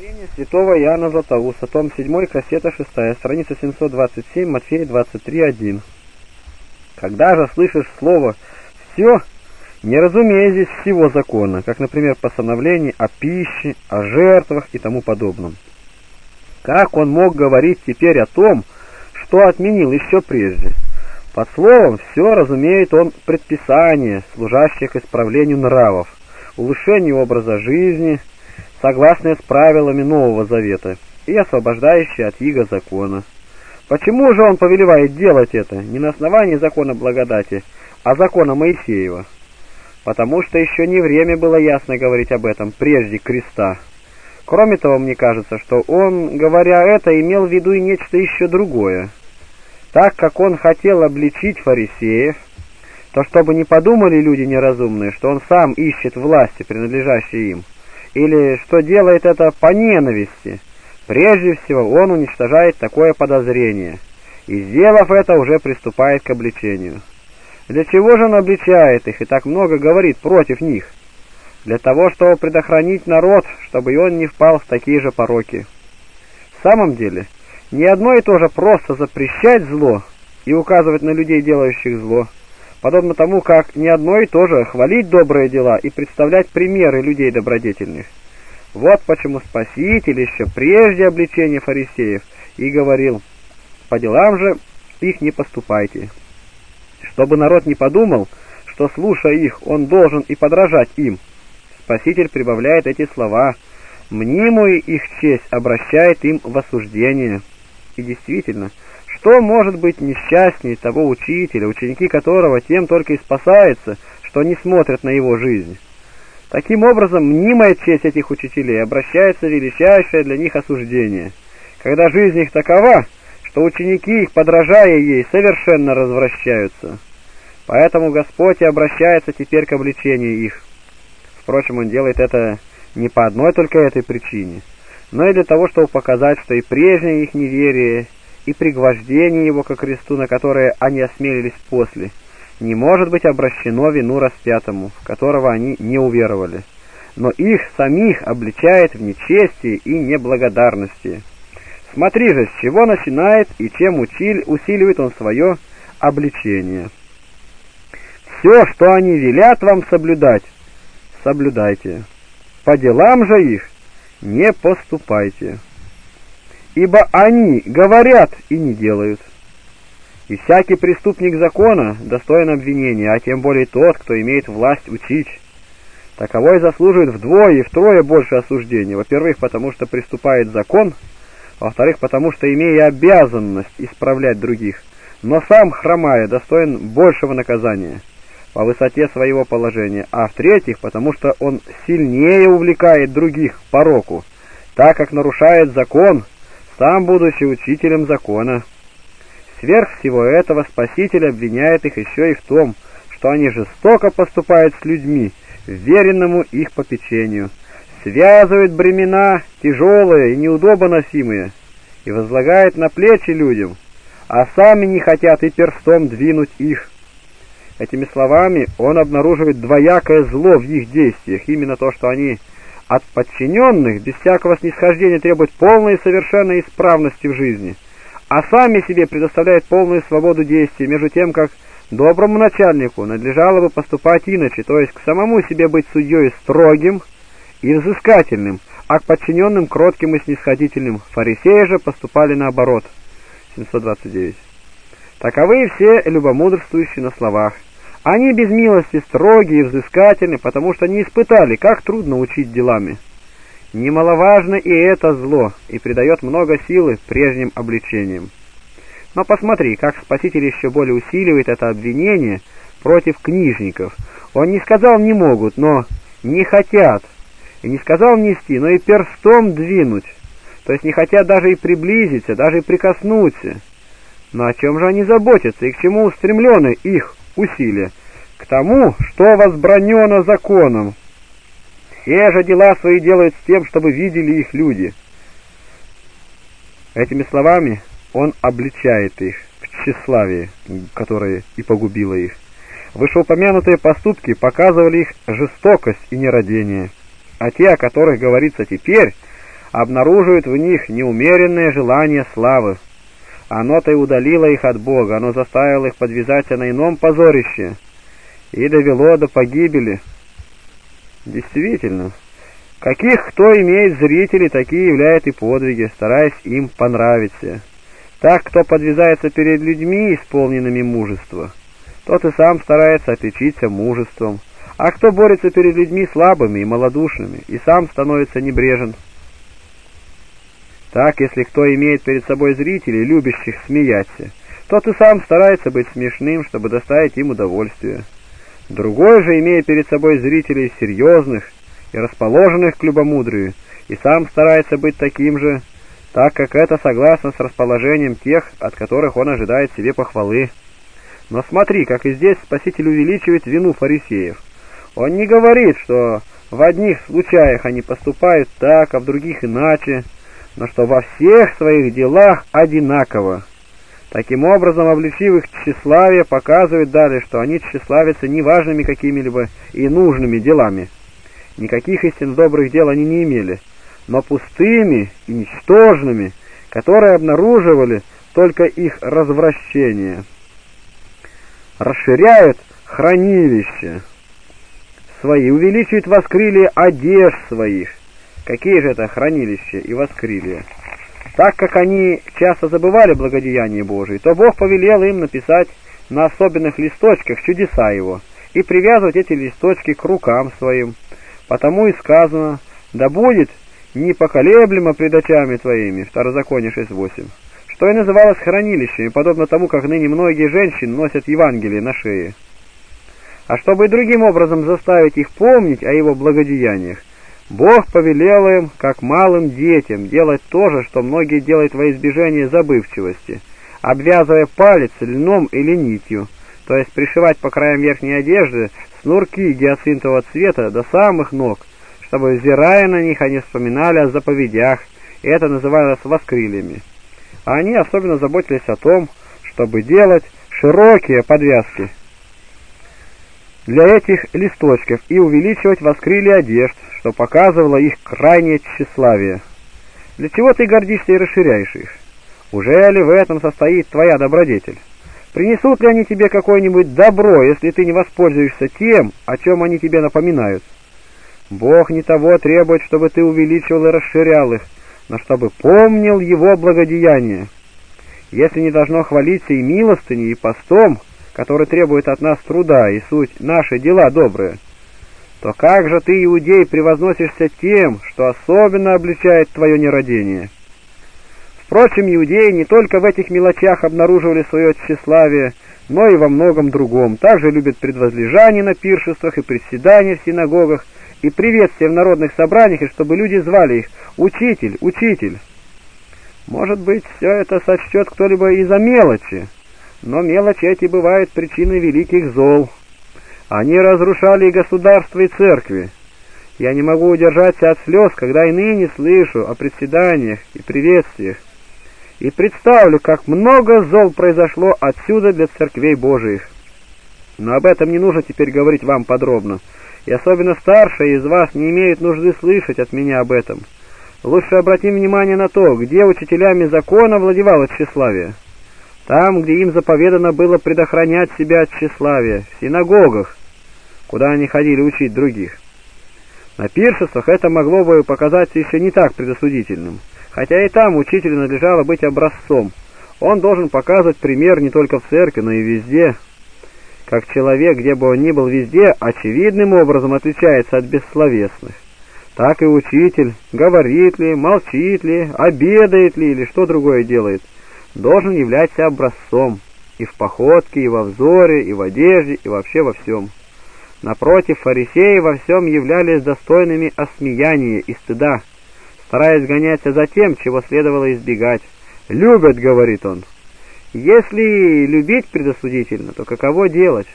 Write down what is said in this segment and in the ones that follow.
Учение святого Иоанна Златоуста, том 7, кассета 6, страница 727, Матфея 23:1. Когда же слышишь слово «все», не разумея здесь всего закона, как, например, постановлений о пище, о жертвах и тому подобном. Как он мог говорить теперь о том, что отменил еще прежде? Под словом «все» разумеет он предписания, служащие к исправлению нравов, улучшению образа жизни, согласные с правилами Нового Завета и освобождающие от иго закона. Почему же он повелевает делать это не на основании закона благодати, а закона Моисеева? Потому что еще не время было ясно говорить об этом прежде креста. Кроме того, мне кажется, что он, говоря это, имел в виду и нечто еще другое. Так как он хотел обличить фарисеев, то чтобы не подумали люди неразумные, что он сам ищет власти, принадлежащей им, или что делает это по ненависти, прежде всего он уничтожает такое подозрение, и, сделав это, уже приступает к обличению. Для чего же он обличает их и так много говорит против них? Для того, чтобы предохранить народ, чтобы и он не впал в такие же пороки. В самом деле, не одно и то же просто запрещать зло и указывать на людей, делающих зло, подобно тому, как не одно и то же хвалить добрые дела и представлять примеры людей добродетельных. Вот почему Спаситель еще прежде обличения фарисеев и говорил: «По делам же их не поступайте», чтобы народ не подумал, что, слушая их, он должен и подражать им. Спаситель прибавляет эти слова: «Мнимую их честь обращает им в осуждение». И действительно, что может быть несчастнее того учителя, ученики которого тем только и спасаются, что не смотрят на его жизнь? Таким образом, мнимая честь этих учителей обращается в величайшее для них осуждение, когда жизнь их такова, что ученики их, подражая ей, совершенно развращаются. Поэтому Господь и обращается теперь к обличению их. Впрочем, Он делает это не по одной только этой причине, но и для того, чтобы показать, что и прежнее их неверие, и пригвождение его ко кресту, на которое они осмелились после, не может быть обращено вину распятому, в которого они не уверовали, но их самих обличает в нечестии и неблагодарности. Смотри же, с чего начинает и чем усиливает он свое обличение. «Все, что они велят вам соблюдать, соблюдайте, по делам же их не поступайте, ибо они говорят и не делают. И всякий преступник закона достоин обвинения, а тем более тот, кто имеет власть учить. Таковой заслуживает вдвое и втрое больше осуждения. Во-первых, потому что приступает закон, во-вторых, потому что, имея обязанность исправлять других, но сам, хромая, достоин большего наказания по высоте своего положения, а в-третьих, потому что он сильнее увлекает других к пороку, так как нарушает закон, сам будучи учителем закона. Сверх всего этого Спаситель обвиняет их еще и в том, что они жестоко поступают с людьми, вверенному их попечению, связывают бремена тяжелые и неудобоносимые и возлагают на плечи людям, а сами не хотят и перстом двинуть их. Этими словами он обнаруживает двоякое зло в их действиях, именно то, что они от подчиненных без всякого снисхождения требуют полной и совершенной исправности в жизни, а сами себе предоставляют полную свободу действий, между тем, как доброму начальнику надлежало бы поступать иначе, то есть к самому себе быть судьей строгим и взыскательным, а к подчиненным кротким и снисходительным. Фарисеи же поступали наоборот. 729. Таковы все любомудрствующие на словах. Они без милости строгие и взыскательны, потому что не испытали, как трудно учить делами. Немаловажно и это зло, и придает много силы прежним обличениям. Но посмотри, как Спаситель еще более усиливает это обвинение против книжников. Он не сказал «не могут», но «не хотят», и не сказал «нести», но и перстом двинуть, то есть не хотят даже и приблизиться, даже и прикоснуться. Но о чем же они заботятся и к чему устремлены их усилия? К тому, что возбранено законом. Все же дела свои делают с тем, чтобы видели их люди. Этими словами он обличает их к тщеславию, которое и погубило их. Вышеупомянутые поступки показывали их жестокость и нерадение, а те, о которых говорится теперь, обнаруживают в них неумеренное желание славы. Оно-то и удалило их от Бога, оно заставило их подвязаться на ином позорище и довело до погибели. Действительно, каких кто имеет зрителей, такие являют и подвиги, стараясь им понравиться. Так, кто подвязается перед людьми, исполненными мужества, тот и сам старается отличиться мужеством, а кто борется перед людьми слабыми и малодушными, и сам становится небрежен. Так, если кто имеет перед собой зрителей, любящих смеяться, тот и сам старается быть смешным, чтобы доставить им удовольствие. Другой же, имея перед собой зрителей серьезных и расположенных к любомудрию, и сам старается быть таким же, так как это согласно с расположением тех, от которых он ожидает себе похвалы. Но смотри, как и здесь Спаситель увеличивает вину фарисеев. Он не говорит, что в одних случаях они поступают так, а в других иначе, но что во всех своих делах одинаково. Таким образом, обличив их тщеславие, показывает далее, что они тщеславятся неважными какими-либо и нужными делами. Никаких истинно добрых дел они не имели, но пустыми и ничтожными, которые обнаруживали только их развращение. Расширяют хранилища свои, увеличивают воскрылие одежд своих. Какие же это хранилища и воскрылия? Так как они часто забывали благодеяние Божие, то Бог повелел им написать на особенных листочках чудеса Его и привязывать эти листочки к рукам своим. Потому и сказано: «Да будет непоколеблемо пред очами твоими» Второзаконие 6:8, что и называлось хранилищами, подобно тому, как ныне многие женщины носят Евангелие на шее. А чтобы и другим образом заставить их помнить о Его благодеяниях, Бог повелел им, как малым детям, делать то же, что многие делают во избежание забывчивости, обвязывая палец льном или нитью, то есть пришивать по краям верхней одежды снурки гиацинтового цвета до самых ног, чтобы, взирая на них, они вспоминали о заповедях, и это называлось воскрыльями. А они особенно заботились о том, чтобы делать широкие подвязки для этих листочков и увеличивать воскрылья одежд, что показывало их крайнее тщеславие. Для чего ты гордишься и расширяешь их? Уже ли в этом состоит твоя добродетель? Принесут ли они тебе какое-нибудь добро, если ты не воспользуешься тем, о чем они тебе напоминают? Бог не того требует, чтобы ты увеличивал и расширял их, но чтобы помнил Его благодеяние. Если не должно хвалиться и милостыней, и постом, который требует от нас труда, и суть наши дела добрые, то как же ты, иудей, превозносишься тем, что особенно обличает твое нерадение? Впрочем, иудеи не только в этих мелочах обнаруживали свое тщеславие, но и во многом другом. Также любят предвозлежание на пиршествах и приседания в синагогах, и приветствия в народных собраниях, и чтобы люди звали их «Учитель, Учитель». Может быть, все это сочтет кто-либо из-за мелочи, но мелочи эти бывают причиной великих зол. Они разрушали и государство, и церкви. Я не могу удержаться от слез, когда и ныне слышу о приседаниях и приветствиях, и представлю, как много зол произошло отсюда для церквей Божиих. Но об этом не нужно теперь говорить вам подробно, и особенно старшие из вас не имеют нужды слышать от меня об этом. Лучше обратим внимание на то, где учителями закона владевало тщеславие. Там, где им заповедано было предохранять себя от тщеславия, в синагогах, куда они ходили учить других. На пиршествах это могло бы показаться еще не так предосудительным, хотя и там учителю надлежало быть образцом. Он должен показывать пример не только в церкви, но и везде. Как человек, где бы он ни был везде, очевидным образом отличается от бессловесных. Так и учитель, говорит ли, молчит ли, обедает ли или что другое делает, должен являться образцом и в походке, и во взоре, и в одежде, и вообще во всем. Напротив, фарисеи во всем являлись достойными осмеяния и стыда, стараясь гоняться за тем, чего следовало избегать. «Любят», — говорит он. Если любить предосудительно, то каково делать?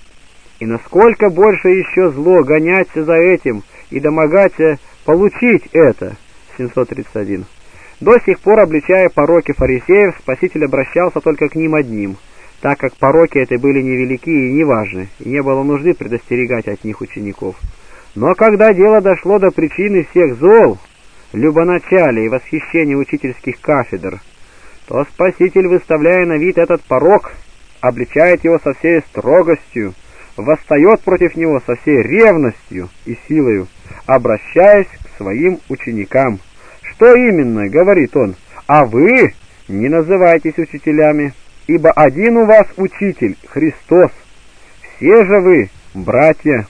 И насколько больше еще зло гоняться за этим и домогаться получить это? 731. До сих пор, обличая пороки фарисеев, Спаситель обращался только к ним одним, так как пороки эти были невелики и неважны, и не было нужды предостерегать от них учеников. Но когда дело дошло до причины всех зол, любоначалия и восхищения учительских кафедр, то Спаситель, выставляя на вид этот порок, обличает его со всей строгостью, восстает против него со всей ревностью и силою, обращаясь к своим ученикам. Что именно, говорит он, а вы не называйтесь учителями, ибо один у вас учитель, Христос, все же вы братья.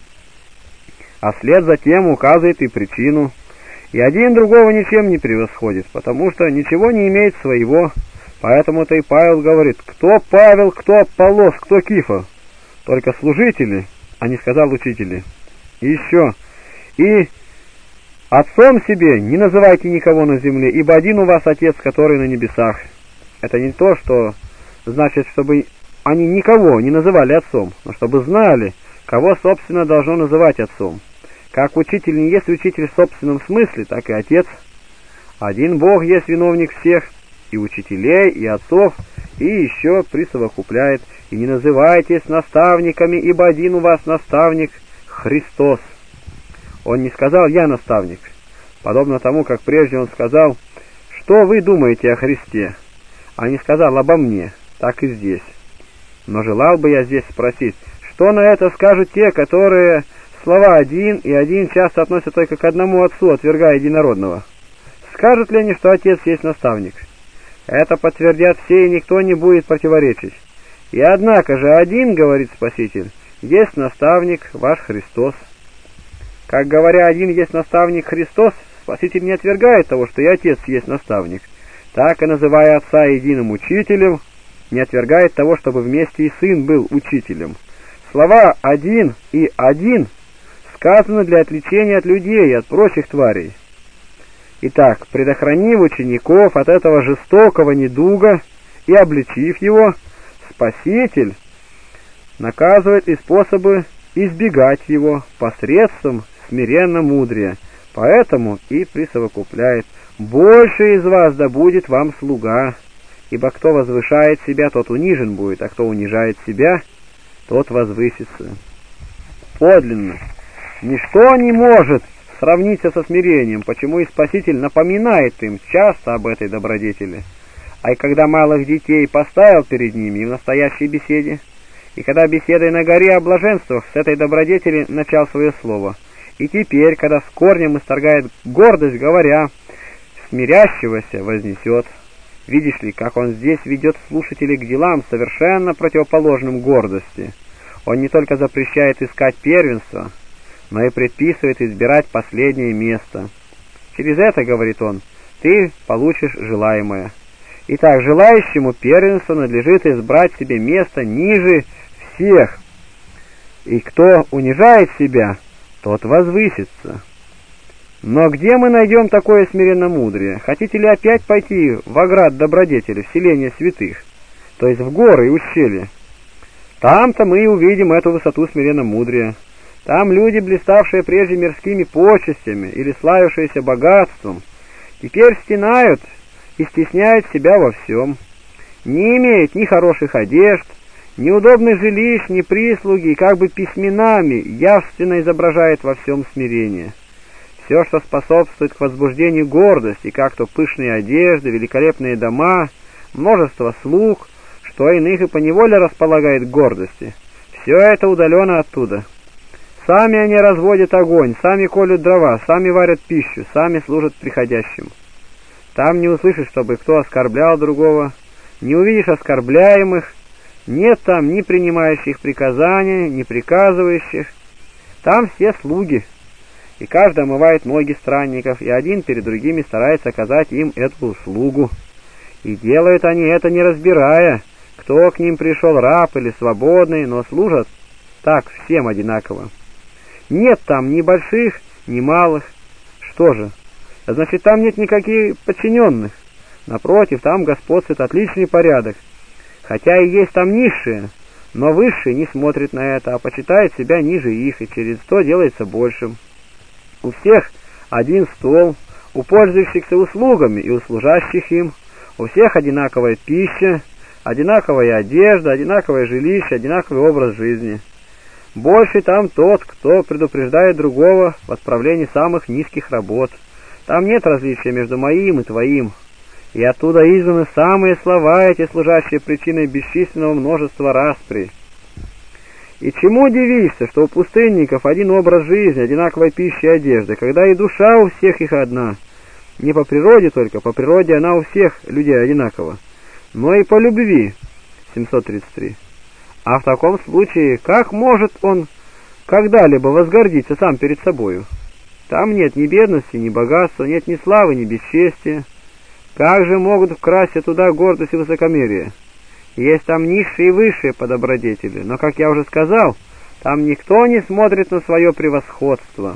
А вслед за тем указывает и причину, и один другого ничем не превосходит, потому что ничего не имеет своего. Поэтому-то и Павел говорит, кто Павел, кто Аполлос, кто Кифа, только служители, а не сказал учители. И еще, и отцом себе не называйте никого на земле, ибо один у вас Отец, который на небесах. Это не то, что значит, чтобы они никого не называли отцом, но чтобы знали, кого, собственно, должно называть отцом. Как учитель не есть учитель в собственном смысле, так и отец. Один Бог есть виновник всех, и учителей, и отцов, и еще присовокупляет, и не называйтесь наставниками, ибо один у вас наставник Христос. Он не сказал «я наставник», подобно тому, как прежде он сказал «что вы думаете о Христе», а не сказал «обо мне», так и здесь. Но желал бы я здесь спросить, что на это скажут те, которые слова «один» и «один» часто относят только к одному отцу, отвергая единородного. Скажут ли они, что отец есть наставник? Это подтвердят все, и никто не будет противоречить. И однако же один, говорит Спаситель, есть наставник ваш Христос. Как говоря, один есть наставник Христос, Спаситель не отвергает того, что и Отец есть наставник. Так и называя Отца единым учителем, не отвергает того, чтобы вместе и Сын был учителем. Слова «один» и «один» сказаны для отличения от людей и от прочих тварей. Итак, предохранив учеников от этого жестокого недуга и обличив его, Спаситель наказывает и способы избегать его посредством смиренно-мудрия, поэтому и присовокупляет «больше из вас да будет вам слуга, ибо кто возвышает себя, тот унижен будет, а кто унижает себя, тот возвысится». Подлинно, ничто не может сравниться со смирением, почему и Спаситель напоминает им часто об этой добродетели. А и когда малых детей поставил перед ними и в настоящей беседе, и когда беседой на горе о блаженствах с этой добродетели начал свое слово, и теперь, когда с корнем исторгает гордость, говоря, смирящегося вознесет. Видишь ли, как он здесь ведет слушателей к делам, совершенно противоположным гордости. Он не только запрещает искать первенство, но и предписывает избирать последнее место. Через это, говорит он, ты получишь желаемое. Итак, желающему первенства надлежит избрать себе место ниже всех, и кто унижает себя, тот возвысится. Но где мы найдем такое смиренно-мудрее? Хотите ли опять пойти в оград добродетели, в селение святых, то есть в горы и ущелья? Там-то мы и увидим эту высоту смиренно-мудрия. Там люди, блиставшие прежде мирскими почестями или славившиеся богатством, теперь стенают и стесняют себя во всем, не имеют ни хороших одежд, ни удобных жилищ, ни прислуги, и как бы письменами явственно изображает во всем смирение. Все, что способствует к возбуждению гордости, как то пышные одежды, великолепные дома, множество слуг, что иных и поневоле располагает к гордости, все это удалено оттуда. Сами они разводят огонь, сами колют дрова, сами варят пищу, сами служат приходящим. Там не услышишь, чтобы кто оскорблял другого, не увидишь оскорбляемых, нет там ни принимающих приказания, ни приказывающих. Там все слуги, и каждый омывает ноги странников, и один перед другими старается оказать им эту услугу. И делают они это, не разбирая, кто к ним пришел, раб или свободный, но служат так всем одинаково. Нет там ни больших, ни малых. Что же? Значит, там нет никаких подчиненных. Напротив, там господствует отличный порядок. Хотя и есть там низшие, но высшие не смотрят на это, а почитают себя ниже их, и через то делается большим. У всех один стол, у пользующихся услугами и у служащих им, у всех одинаковая пища, одинаковая одежда, одинаковое жилище, одинаковый образ жизни. Больше там тот, кто предупреждает другого в отправлении самых низких работ, Там нет различия между моим и твоим, и оттуда изгнаны самые слова эти, служащие причиной бесчисленного множества распри. И чему удивишься, что у пустынников один образ жизни, одинаковой пищи и одежды, когда и душа у всех их одна, не по природе только, по природе она у всех людей одинакова, но и по любви. 733. А в таком случае, как может он когда-либо возгордиться сам перед собою? Там нет ни бедности, ни богатства, нет ни славы, ни бесчестия. Как же могут вкрасть туда гордость и высокомерие? Есть там низшие и высшие по добродетели, но, как я уже сказал, там никто не смотрит на свое превосходство.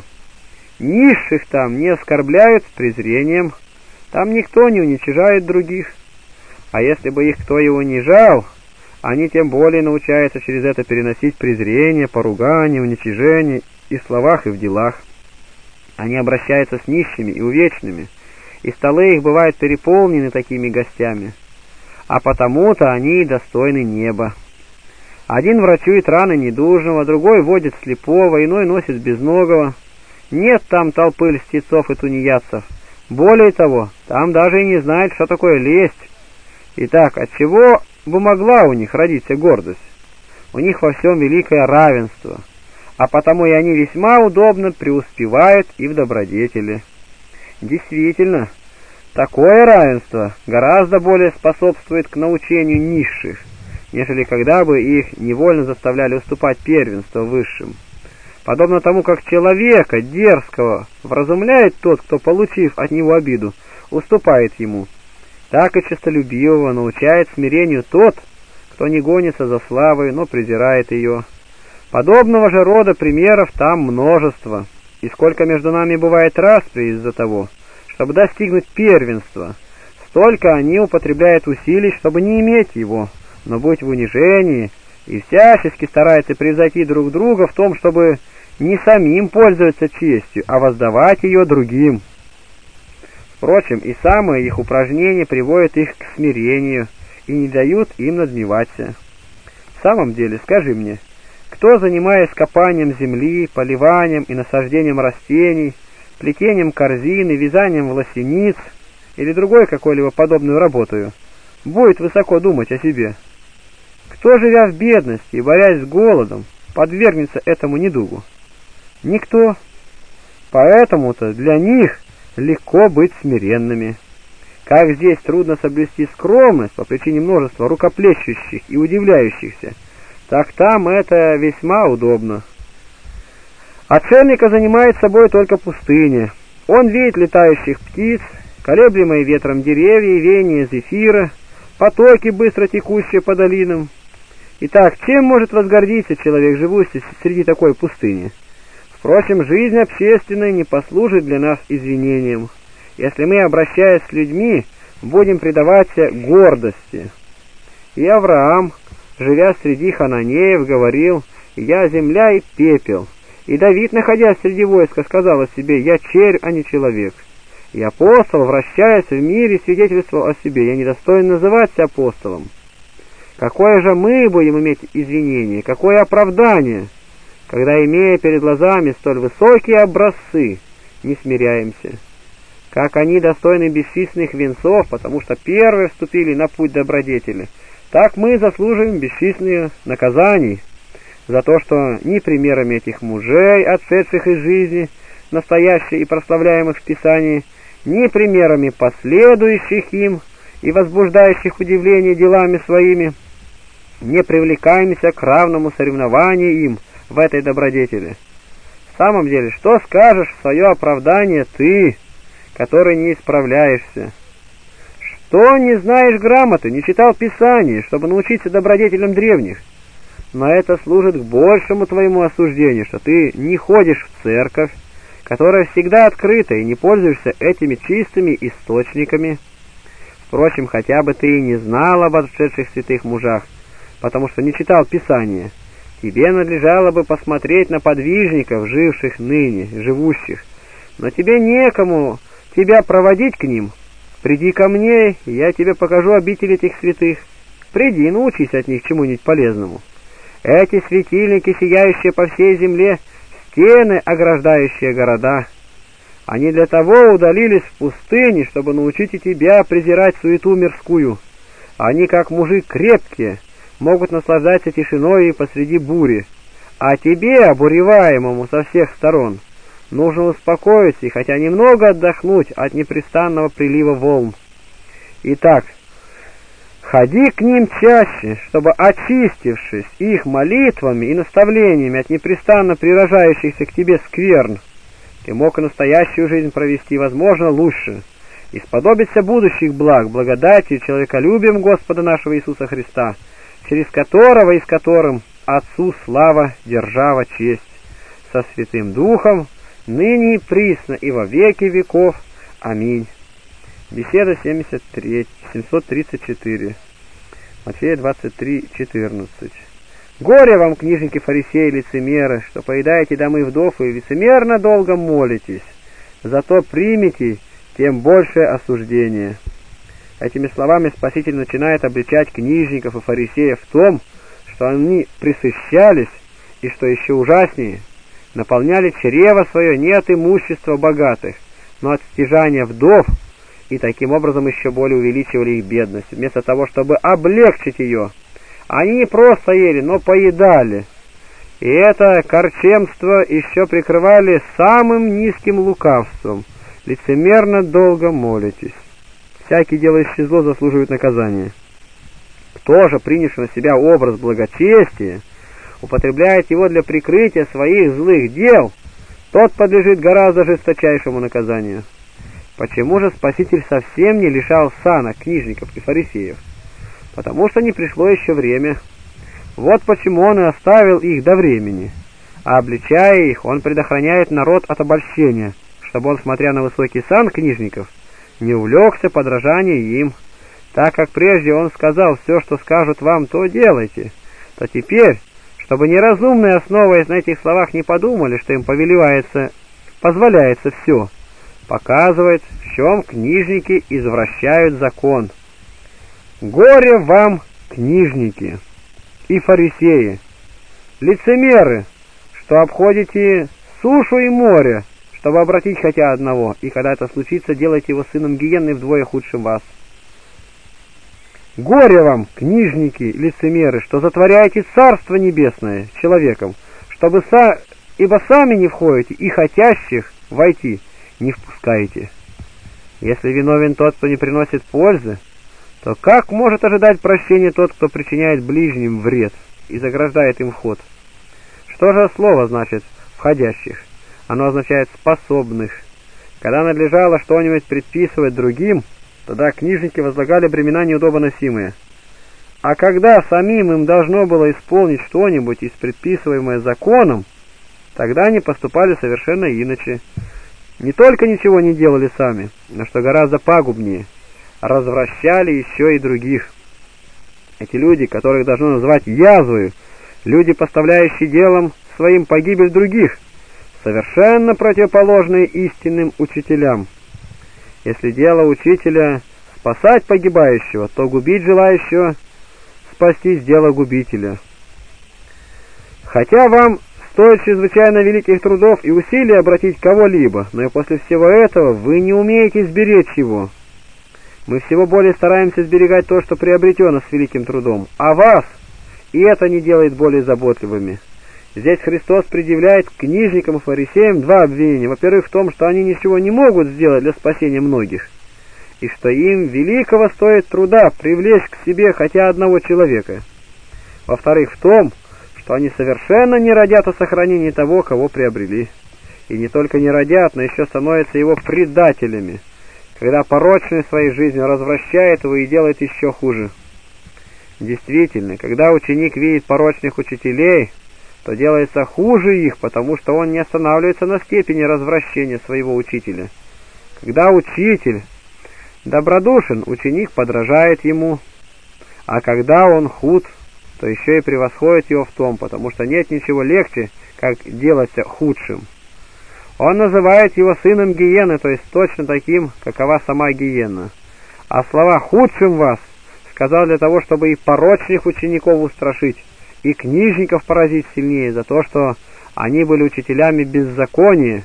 Низших там не оскорбляют с презрением, там никто не уничижает других. А если бы их кто и унижал, они тем более научаются через это переносить презрение, поругание, уничижение и в словах, и в делах. Они обращаются с нищими и увечными, и столы их бывают переполнены такими гостями, а потому-то они и достойны неба. Один врачует раны недужного, другой водит слепого, иной носит безногого. Нет там толпы льстецов и тунеядцев. Более того, там даже и не знают, что такое лесть. Итак, от чего бы могла у них родиться гордость? У них во всем великое равенство, а потому и они весьма удобно преуспевают и в добродетели. Действительно, такое равенство гораздо более способствует к научению низших, нежели когда бы их невольно заставляли уступать первенство высшим. Подобно тому, как человека дерзкого вразумляет тот, кто, получив от него обиду, уступает ему, так и честолюбивого научает смирению тот, кто не гонится за славой, но презирает ее. Подобного же рода примеров там множество, и сколько между нами бывает распри из-за того, чтобы достигнуть первенства, столько они употребляют усилий, чтобы не иметь его, но быть в унижении, и всячески стараются превзойти друг друга в том, чтобы не самим пользоваться честью, а воздавать ее другим. Впрочем, и самые их упражнения приводят их к смирению и не дают им надмеваться. В самом деле, скажи мне, кто, занимаясь копанием земли, поливанием и насаждением растений, плетением корзин и вязанием волосениц или другой какой-либо подобную работою, будет высоко думать о себе? Кто, живя в бедности и борясь с голодом, подвергнется этому недугу? Никто. Поэтому-то для них легко быть смиренными. Как здесь трудно соблюсти скромность по причине множества рукоплещущих и удивляющихся, так там это весьма удобно. Отшельника занимает собой только пустыня. Он видит летающих птиц, колеблемые ветром деревья и веяние зефира, потоки, быстро текущие по долинам. Итак, чем может возгордиться человек, живущий среди такой пустыни? Впрочем, жизнь общественная не послужит для нас извинением, если мы, обращаясь с людьми, будем предаваться гордости. И Авраам, живя среди хананеев, говорил: «Я земля и пепел». И Давид, находясь среди войска, сказал о себе: «Я червь, а не человек». И апостол, вращаясь в мире, свидетельствовал о себе: «Я недостоин называться апостолом». Какое же мы будем иметь извинение, какое оправдание, когда, имея перед глазами столь высокие образцы, не смиряемся? Как они достойны бесчисленных венцов, потому что первые вступили на путь добродетели, так мы заслуживаем бесчисленных наказаний за то, что ни примерами этих мужей, отшедших из жизни, настоящей и прославляемых в Писании, ни примерами последующих им и возбуждающих удивление делами своими, не привлекаемся к равному соревнованию им в этой добродетели. В самом деле, что скажешь в свое оправдание ты, который не исправляешься? Что не знаешь грамоты, не читал Писание, чтобы научиться добродетелям древних? Но это служит к большему твоему осуждению, что ты не ходишь в церковь, которая всегда открыта, и не пользуешься этими чистыми источниками. Впрочем, хотя бы ты и не знал об отшедших святых мужах, потому что не читал Писание, тебе надлежало бы посмотреть на подвижников, живших ныне, живущих, но тебе некому тебя проводить к ним. Приди ко мне, и я тебе покажу обитель этих святых. Приди и научись от них чему-нибудь полезному. Эти светильники, сияющие по всей земле, стены, ограждающие города. Они для того удалились в пустыне, чтобы научить и тебя презирать суету мирскую. Они, как мужи крепкие, могут наслаждаться тишиной посреди бури. А тебе, обуреваемому со всех сторон, нужно успокоиться и хотя немного отдохнуть от непрестанного прилива волн. Итак, ходи к ним чаще, чтобы, очистившись их молитвами и наставлениями от непрестанно приражающихся к тебе скверн, ты мог и настоящую жизнь провести, возможно, лучше, и сподобиться будущих благ, благодатью, человеколюбием Господа нашего Иисуса Христа, через которого и с которым Отцу слава, держава, честь, со Святым Духом, ныне и присно, и во веки веков. Аминь. Беседа 734. Матфея 23:14. Горе вам, книжники, фарисеи, лицемеры, что поедаете домы вдов и лицемерно долго молитесь, зато примите тем большее осуждение. Этими словами Спаситель начинает обличать книжников и фарисеев в том, что они пресыщались и, что еще ужаснее, наполняли чрево свое не от имущества богатых, но от стяжания вдов, и таким образом еще более увеличивали их бедность. Вместо того, чтобы облегчить ее, они не просто ели, но поедали. И это корчемство еще прикрывали самым низким лукавством. Лицемерно долго молитесь. Всякий, делающий зло, заслуживает наказания. Кто же, принявший на себя образ благочестия, употребляет его для прикрытия своих злых дел, тот подлежит гораздо жесточайшему наказанию. Почему же Спаситель совсем не лишал сана книжников и фарисеев? Потому что не пришло еще время. Вот почему он и оставил их до времени. А обличая их, он предохраняет народ от обольщения, чтобы он, смотря на высокий сан книжников, не увлекся подражанием им. Так как прежде он сказал: «Все, что скажут вам, то делайте», то теперь, чтобы неразумные, основываясь на этих словах, не подумали, что им позволяется все, показывает, в чем книжники извращают закон. Горе вам, книжники и фарисеи, лицемеры, что обходите сушу и море, чтобы обратить хотя одного, и когда это случится, делайте его сыном гиенны вдвое худшим вас. Горе вам, книжники, лицемеры, что затворяете Царство Небесное человеком, ибо сами не входите, и хотящих войти не впускаете. Если виновен тот, кто не приносит пользы, то как может ожидать прощения тот, кто причиняет ближним вред и заграждает им вход? Что же слово значит «входящих»? Оно означает «способных». Когда надлежало что-нибудь предписывать другим, тогда книжники возлагали бремена неудобоносимые. А когда самим им должно было исполнить что-нибудь из предписываемое законом, тогда они поступали совершенно иначе. Не только ничего не делали сами, но что гораздо пагубнее, развращали еще и других. Эти люди, которых должно назвать язвою, люди, поставляющие делом своим погибель других, совершенно противоположные истинным учителям. Если дело учителя спасать погибающего, то губить желающего спастись дело губителя. Хотя вам стоит чрезвычайно великих трудов и усилий обратить кого-либо, но и после всего этого вы не умеете сберечь его. Мы всего более стараемся сберегать то, что приобретено с великим трудом, а вас и это не делает более заботливыми. Здесь Христос предъявляет книжникам и фарисеям два обвинения. Во-первых, в том, что они ничего не могут сделать для спасения многих, и что им великого стоит труда привлечь к себе хотя одного человека. Во-вторых, в том, что они совершенно не родят о сохранении того, кого приобрели. И не только не родят, но еще становятся его предателями, когда порочной своей жизнью развращает его и делает еще хуже. Действительно, когда ученик видит порочных учителей, то делается хуже их, потому что он не останавливается на степени развращения своего учителя. Когда учитель добродушен, ученик подражает ему, а когда он худ, то еще и превосходит его в том, потому что нет ничего легче, как делаться худшим. Он называет его сыном гиены, то есть точно таким, какова сама гиена. А слова «худшим вас» сказал для того, чтобы и порочных учеников устрашить, и книжников поразить сильнее за то, что они были учителями беззакония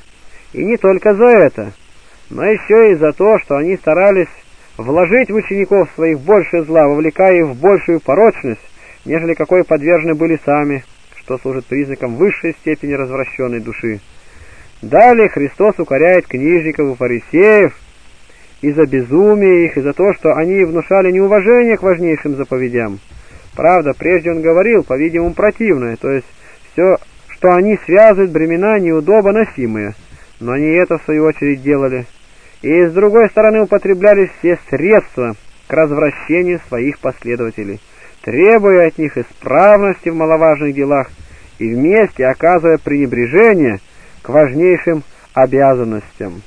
И не только за это, но еще и за то, что они старались вложить в учеников своих больше зла, вовлекая их в большую порочность, нежели какой подвержены были сами, что служит признаком высшей степени развращенной души. Далее Христос укоряет книжников и фарисеев и за безумие их, и за то, что они внушали неуважение к важнейшим заповедям. Правда, прежде он говорил, по-видимому, противное, то есть все, что они связывают бремена неудобно носимые, но они это в свою очередь делали. И с другой стороны употреблялись все средства к развращению своих последователей, требуя от них исправности в маловажных делах и вместе оказывая пренебрежение к важнейшим обязанностям.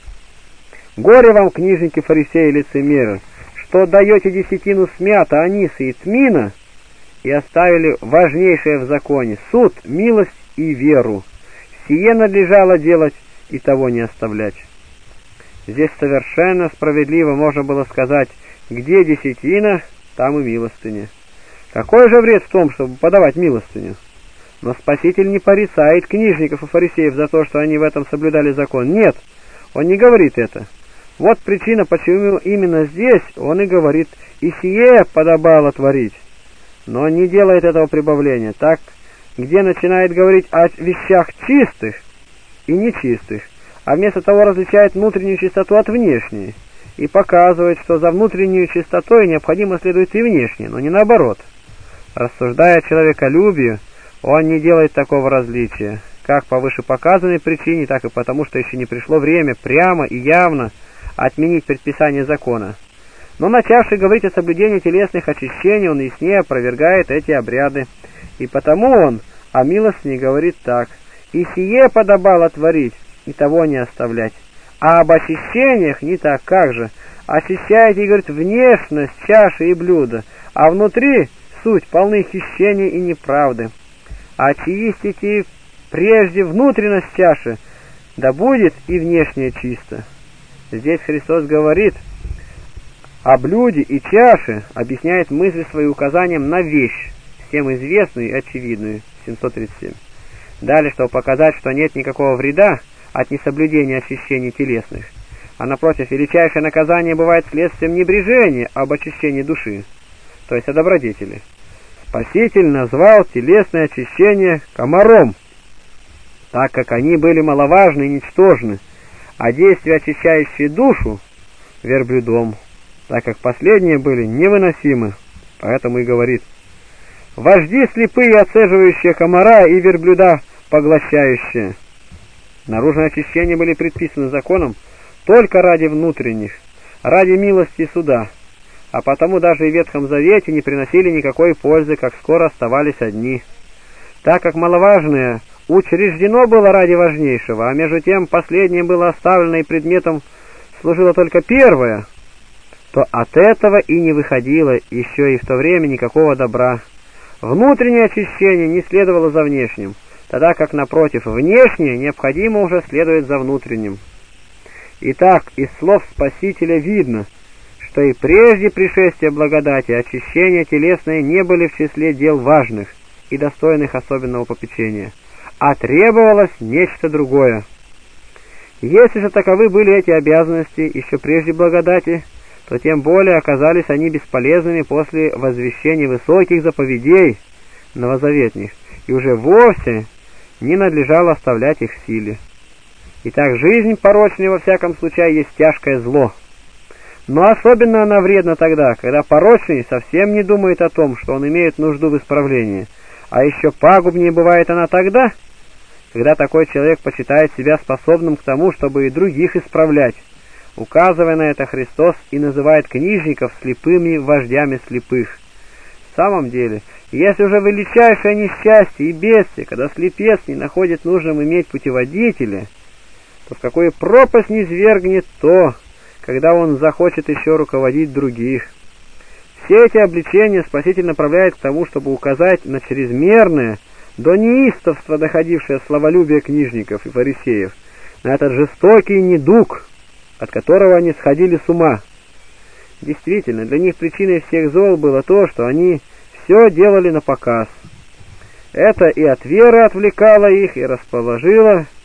Горе вам, книжники, фарисеи, лицемеры, что даете десятину смята, аниса и тмина, и оставили важнейшее в законе — суд, милость и веру. Сие надлежало делать и того не оставлять. Здесь совершенно справедливо можно было сказать, где десятина, там и милостыня. Какой же вред в том, чтобы подавать милостыню? Но Спаситель не порицает книжников и фарисеев за то, что они в этом соблюдали закон. Нет, он не говорит это. Вот причина, почему именно здесь он и говорит: «И сие подобало творить». Но он не делает этого прибавления, так, где начинает говорить о вещах чистых и нечистых, а вместо того различает внутреннюю чистоту от внешней и показывает, что за внутреннюю чистотой необходимо следует и внешне, но не наоборот. Рассуждая о человеколюбии, он не делает такого различия, как по вышепоказанной причине, так и потому, что еще не пришло время прямо и явно отменить предписание закона. Но начавший говорить о соблюдении телесных очищений, он яснее опровергает эти обряды, и потому он о милостыне говорит так: «И сие подобало творить, и того не оставлять». А об очищениях не так, как же? Очищаете, говорит, внешность чаши и блюда, а внутри суть полны хищения и неправды. Очистите прежде внутренность чаши, да будет и внешнее чисто. Здесь Христос говорит о блюде и чаше, объясняет мысль своим указанием на вещь, всем известную и очевидную, 737. Далее, чтобы показать, что нет никакого вреда от несоблюдения очищений телесных, а напротив, величайшее наказание бывает следствием небрежения об очищении души, то есть о добродетели. Спаситель назвал телесное очищение комаром, так как они были маловажны и ничтожны, а действия, очищающие душу, верблюдом, так как последние были невыносимы. Поэтому и говорит: «Вожди слепые, оцеживающие комара, и верблюда поглощающие». Наружные очищения были предписаны законом только ради внутренних, ради милости и суда, а потому даже и в Ветхом Завете не приносили никакой пользы, как скоро оставались одни. Так как маловажное учреждено было ради важнейшего, а между тем последнее было оставлено и предметом служило только первое, то от этого и не выходило еще и в то время никакого добра. Внутреннее очищение не следовало за внешним, тогда как, напротив, внешнее необходимо уже следует за внутренним. Итак, из слов Спасителя видно, что и прежде пришествия благодати очищения телесные не были в числе дел важных и достойных особенного попечения, а требовалось нечто другое. Если же таковы были эти обязанности еще прежде благодати, то тем более оказались они бесполезными после возвещения высоких заповедей новозаветных, и уже вовсе не надлежало оставлять их в силе. Итак, жизнь порочная во всяком случае есть тяжкое зло, но особенно она вредна тогда, когда порочный совсем не думает о том, что он имеет нужду в исправлении, а еще пагубнее бывает она тогда, когда такой человек почитает себя способным к тому, чтобы и других исправлять. Указывая на это, Христос и называет книжников слепыми вождями слепых. В самом деле, если уже величайшее несчастье и бедствие, когда слепец не находит нужным иметь путеводителя, то в какую пропасть низвергнет то, когда он захочет еще руководить других. Все эти обличения Спаситель направляет к тому, чтобы указать на чрезмерное, до неистовства доходившее славолюбие книжников и фарисеев, на этот жестокий недуг, от которого они сходили с ума. Действительно, для них причиной всех зол было то, что они все делали на показ. Это и от веры отвлекало их, и расположило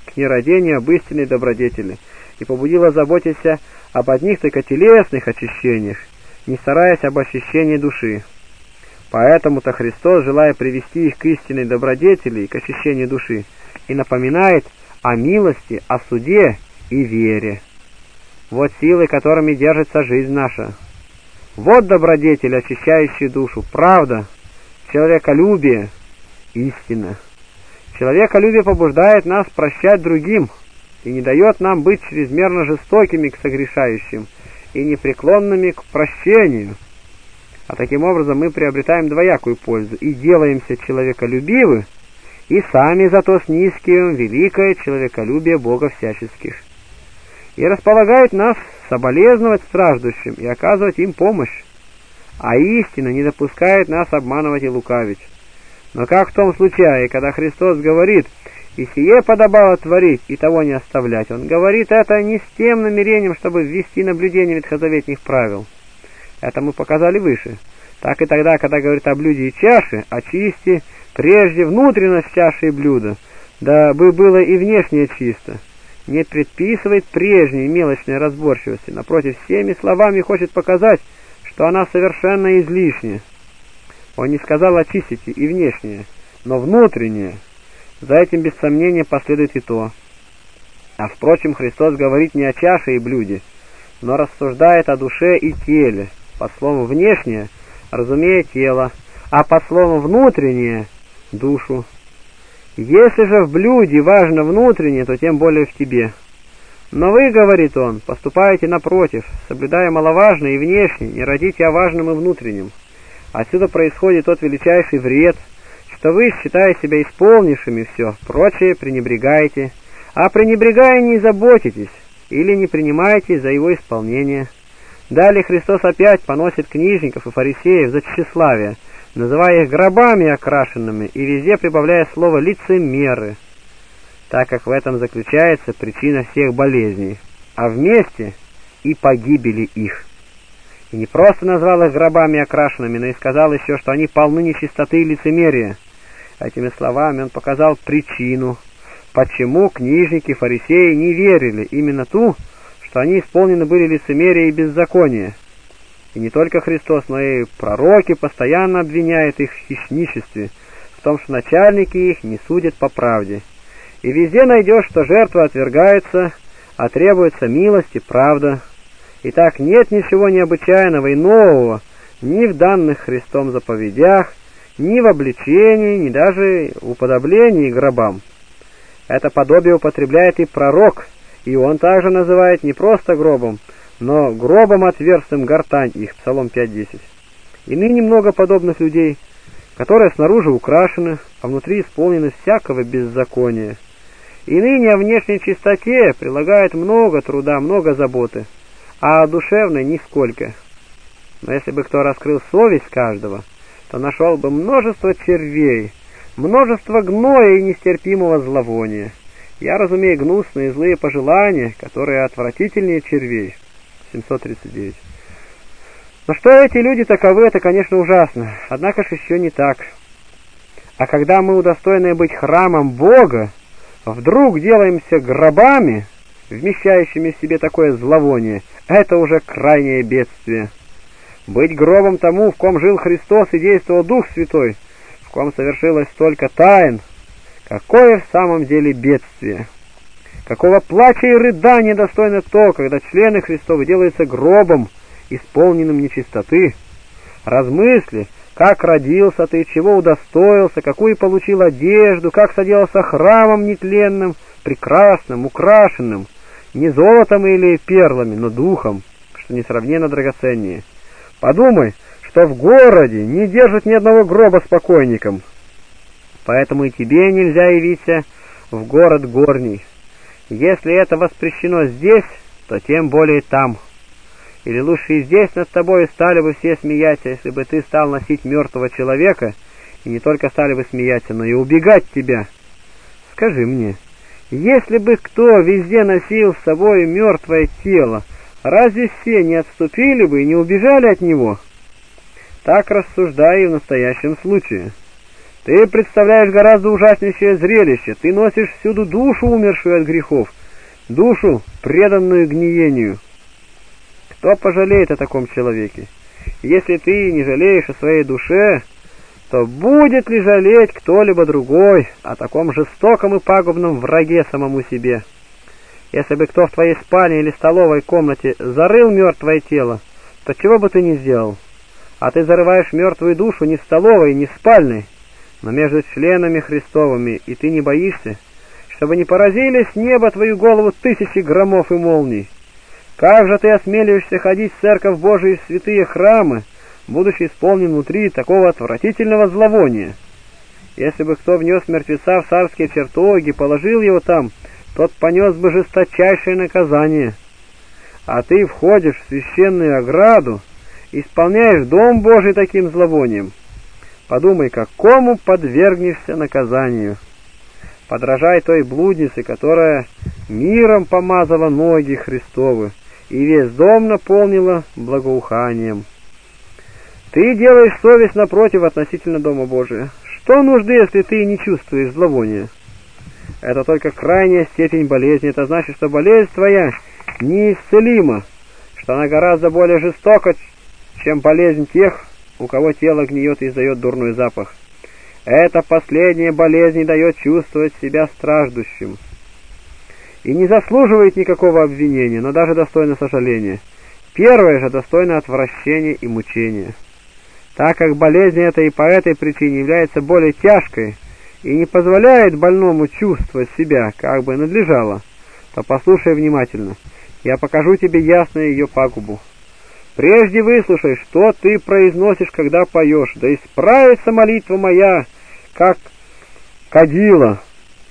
к нерадению об истинной добродетели и побудило заботиться об одних только телесных очищениях, не стараясь об очищении души. Поэтому-то Христос, желая привести их к истинной добродетели и к очищению души, и напоминает о милости, о суде и вере. Вот силы, которыми держится жизнь наша. Вот добродетель, очищающий душу, правда, человеколюбие, истина. Человеколюбие побуждает нас прощать другим и не дает нам быть чрезмерно жестокими к согрешающим и непреклонными к прощению. А таким образом мы приобретаем двоякую пользу и делаемся человеколюбивы, и сами зато снискиваем великое человеколюбие Бога всяческих. И располагает нас соболезновать страждущим и оказывать им помощь, а истина не допускает нас обманывать и лукавить. Но как в том случае, когда Христос говорит: «И сие подобало творить, и того не оставлять», Он говорит это не с тем намерением, чтобы ввести наблюдение ветхозаветных правил. Это мы показали выше. Так и тогда, когда говорит о блюде и чаше, очисти прежде внутренность чаши и блюда, дабы было и внешнее чисто. Не предписывает прежней мелочной разборчивости, напротив, всеми словами хочет показать, что она совершенно излишняя. Он не сказал очистите и внешнее, но внутреннее. За этим без сомнения последует и то. А впрочем, Христос говорит не о чаше и блюде, но рассуждает о душе и теле. Под словом «внешнее» разумея тело, а под словом «внутреннее» — душу. Если же в блюде важно внутреннее, то тем более в тебе. Но вы, говорит он, поступаете напротив, соблюдая маловажное и внешнее, не родите о важном и внутреннем. Отсюда происходит тот величайший вред, что вы, считая себя исполнившими все, прочее пренебрегаете, а пренебрегая не заботитесь или не принимаете за его исполнение. Далее Христос опять поносит книжников и фарисеев за тщеславие, называя их гробами окрашенными и везде прибавляя слово «лицемеры», так как в этом заключается причина всех болезней, а вместе и погибели их. И не просто назвал их гробами окрашенными, но и сказал еще, что они полны нечистоты и лицемерия. Этими словами он показал причину, почему книжники и фарисеи не верили, именно ту, что они исполнены были лицемерия и беззакония. И не только Христос, но и пророки постоянно обвиняют их в хищничестве, в том, что начальники их не судят по правде. И везде найдешь, что жертва отвергается, а требуется милость и правда. Итак, нет ничего необычайного и нового ни в данных Христом заповедях, ни в обличении, ни даже в уподоблении гробам. Это подобие употребляет и пророк, и он также называет не просто гробом, но гробом отверстым гортань их, Псалом 5:10. И ныне много подобных людей, которые снаружи украшены, а внутри исполнены всякого беззакония. И ныне о внешней чистоте прилагают много труда, много заботы, а о душевной нисколько. Но если бы кто раскрыл совесть каждого, то нашел бы множество червей, множество гноя и нестерпимого зловония. Я разумею гнусные и злые пожелания, которые отвратительнее червей. 739. Но что эти люди таковы, это, конечно, ужасно, однако ж еще не так. А когда мы удостоены быть храмом Бога, вдруг делаемся гробами, вмещающими в себе такое зловоние, это уже крайнее бедствие. Быть гробом тому, в ком жил Христос и действовал Дух Святой, в ком совершилось столько тайн, какое в самом деле бедствие! Какого плача и рыдания достойно то, когда члены Христовы делаются гробом, исполненным нечистоты. Размысли, как родился ты, чего удостоился, какую получил одежду, как соделался храмом нетленным, прекрасным, украшенным, не золотом или перлами, но духом, что несравненно драгоценнее. Подумай, что в городе не держат ни одного гроба с покойником. Поэтому и тебе нельзя явиться в город горний. Если это воспрещено здесь, то тем более там. Или лучше и здесь над тобой стали бы все смеяться, если бы ты стал носить мертвого человека, и не только стали бы смеяться, но и убегать тебя. Скажи мне, если бы кто везде носил с собой мертвое тело, разве все не отступили бы и не убежали от него? Так рассуждай и в настоящем случае. Ты представляешь гораздо ужаснейшее зрелище. Ты носишь всюду душу, умершую от грехов, душу, преданную гниению. Кто пожалеет о таком человеке? Если ты не жалеешь о своей душе, то будет ли жалеть кто-либо другой о таком жестоком и пагубном враге самому себе? Если бы кто в твоей спальне или столовой комнате зарыл мертвое тело, то чего бы ты ни сделал? А ты зарываешь мертвую душу не в столовой, не в спальной, но между членами Христовыми, и ты не боишься, чтобы не поразили с неба твою голову тысячи громов и молний. Как же ты осмеливаешься ходить в церковь Божию и в святые храмы, будучи исполнен внутри такого отвратительного зловония? Если бы кто внес мертвеца в царские чертоги, положил его там, тот понес бы жесточайшее наказание. А ты входишь в священную ограду, исполняешь дом Божий таким зловонием. Подумай, какому подвергнешься наказанию. Подражай той блуднице, которая миром помазала ноги Христовы и весь дом наполнила благоуханием. Ты делаешь совесть напротив относительно Дома Божия. Что нужды, если ты не чувствуешь зловония? Это только крайняя степень болезни. Это значит, что болезнь твоя неисцелима, что она гораздо более жестока, чем болезнь тех, у кого тело гниет и издает дурной запах. Эта последняя болезнь дает чувствовать себя страждущим и не заслуживает никакого обвинения, но даже достойна сожаления. Первое же достойно отвращения и мучения. Так как болезнь эта и по этой причине является более тяжкой и не позволяет больному чувствовать себя, как бы надлежало, то послушай внимательно, я покажу тебе ясно ее пагубу. Прежде выслушай, что ты произносишь, когда поешь, да исправится молитва моя, как кадила,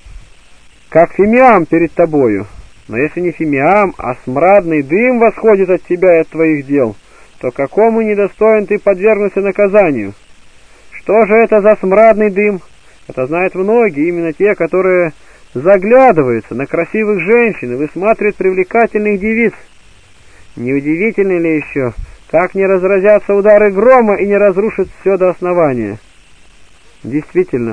как фимиам перед тобою. Но если не фимиам, а смрадный дым восходит от тебя и от твоих дел, то какому недостоин ты подвергнуться наказанию? Что же это за смрадный дым? Это знают многие, именно те, которые заглядываются на красивых женщин и высматривают привлекательных девиц. Неудивительно ли еще, как не разразятся удары грома и не разрушат все до основания? Действительно,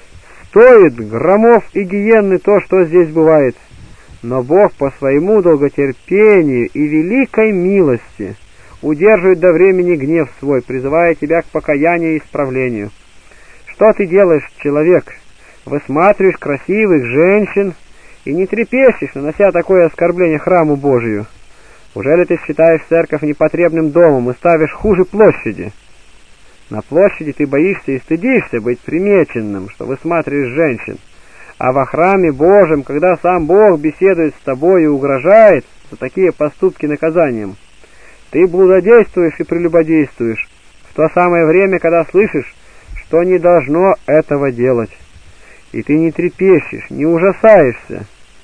стоит громов и гиенны то, что здесь бывает, но Бог по своему долготерпению и великой милости удерживает до времени гнев свой, призывая тебя к покаянию и исправлению. Что ты делаешь, человек? Высматриваешь красивых женщин и не трепещешь, нанося такое оскорбление храму Божию. Ужели ты считаешь церковь непотребным домом и ставишь хуже площади? На площади ты боишься и стыдишься быть примеченным, что высматриваешь женщин, а во храме Божьем, когда сам Бог беседует с тобой и угрожает за такие поступки наказанием, ты блудодействуешь и прелюбодействуешь в то самое время, когда слышишь, что не должно этого делать, и ты не трепещешь, не ужасаешься.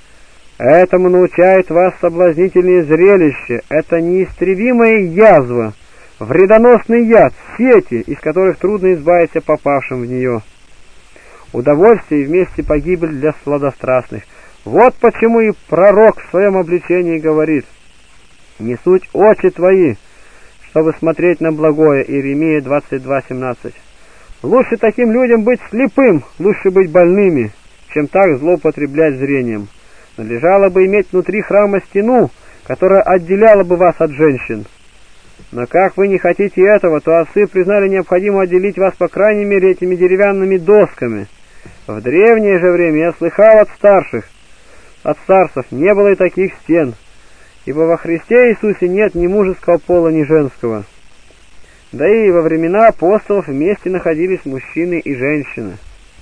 Этому научает вас соблазнительное зрелище, это неистребимая язва, вредоносный яд, сети, из которых трудно избавиться попавшим в нее. Удовольствие и вместе погибель для сладострастных. Вот почему и пророк в своем обличении говорит: «Не суть очи твои, чтобы смотреть на благое». Иеремия 22:17. Лучше таким людям быть слепым, лучше быть больными, чем так злоупотреблять зрением. Надлежало бы иметь внутри храма стену, которая отделяла бы вас от женщин. Но как вы не хотите этого, то отцы признали необходимо отделить вас по крайней мере этими деревянными досками. В древнее же время я слыхал от старцев, не было и таких стен, ибо во Христе Иисусе нет ни мужеского пола, ни женского. Да и во времена апостолов вместе находились мужчины и женщины.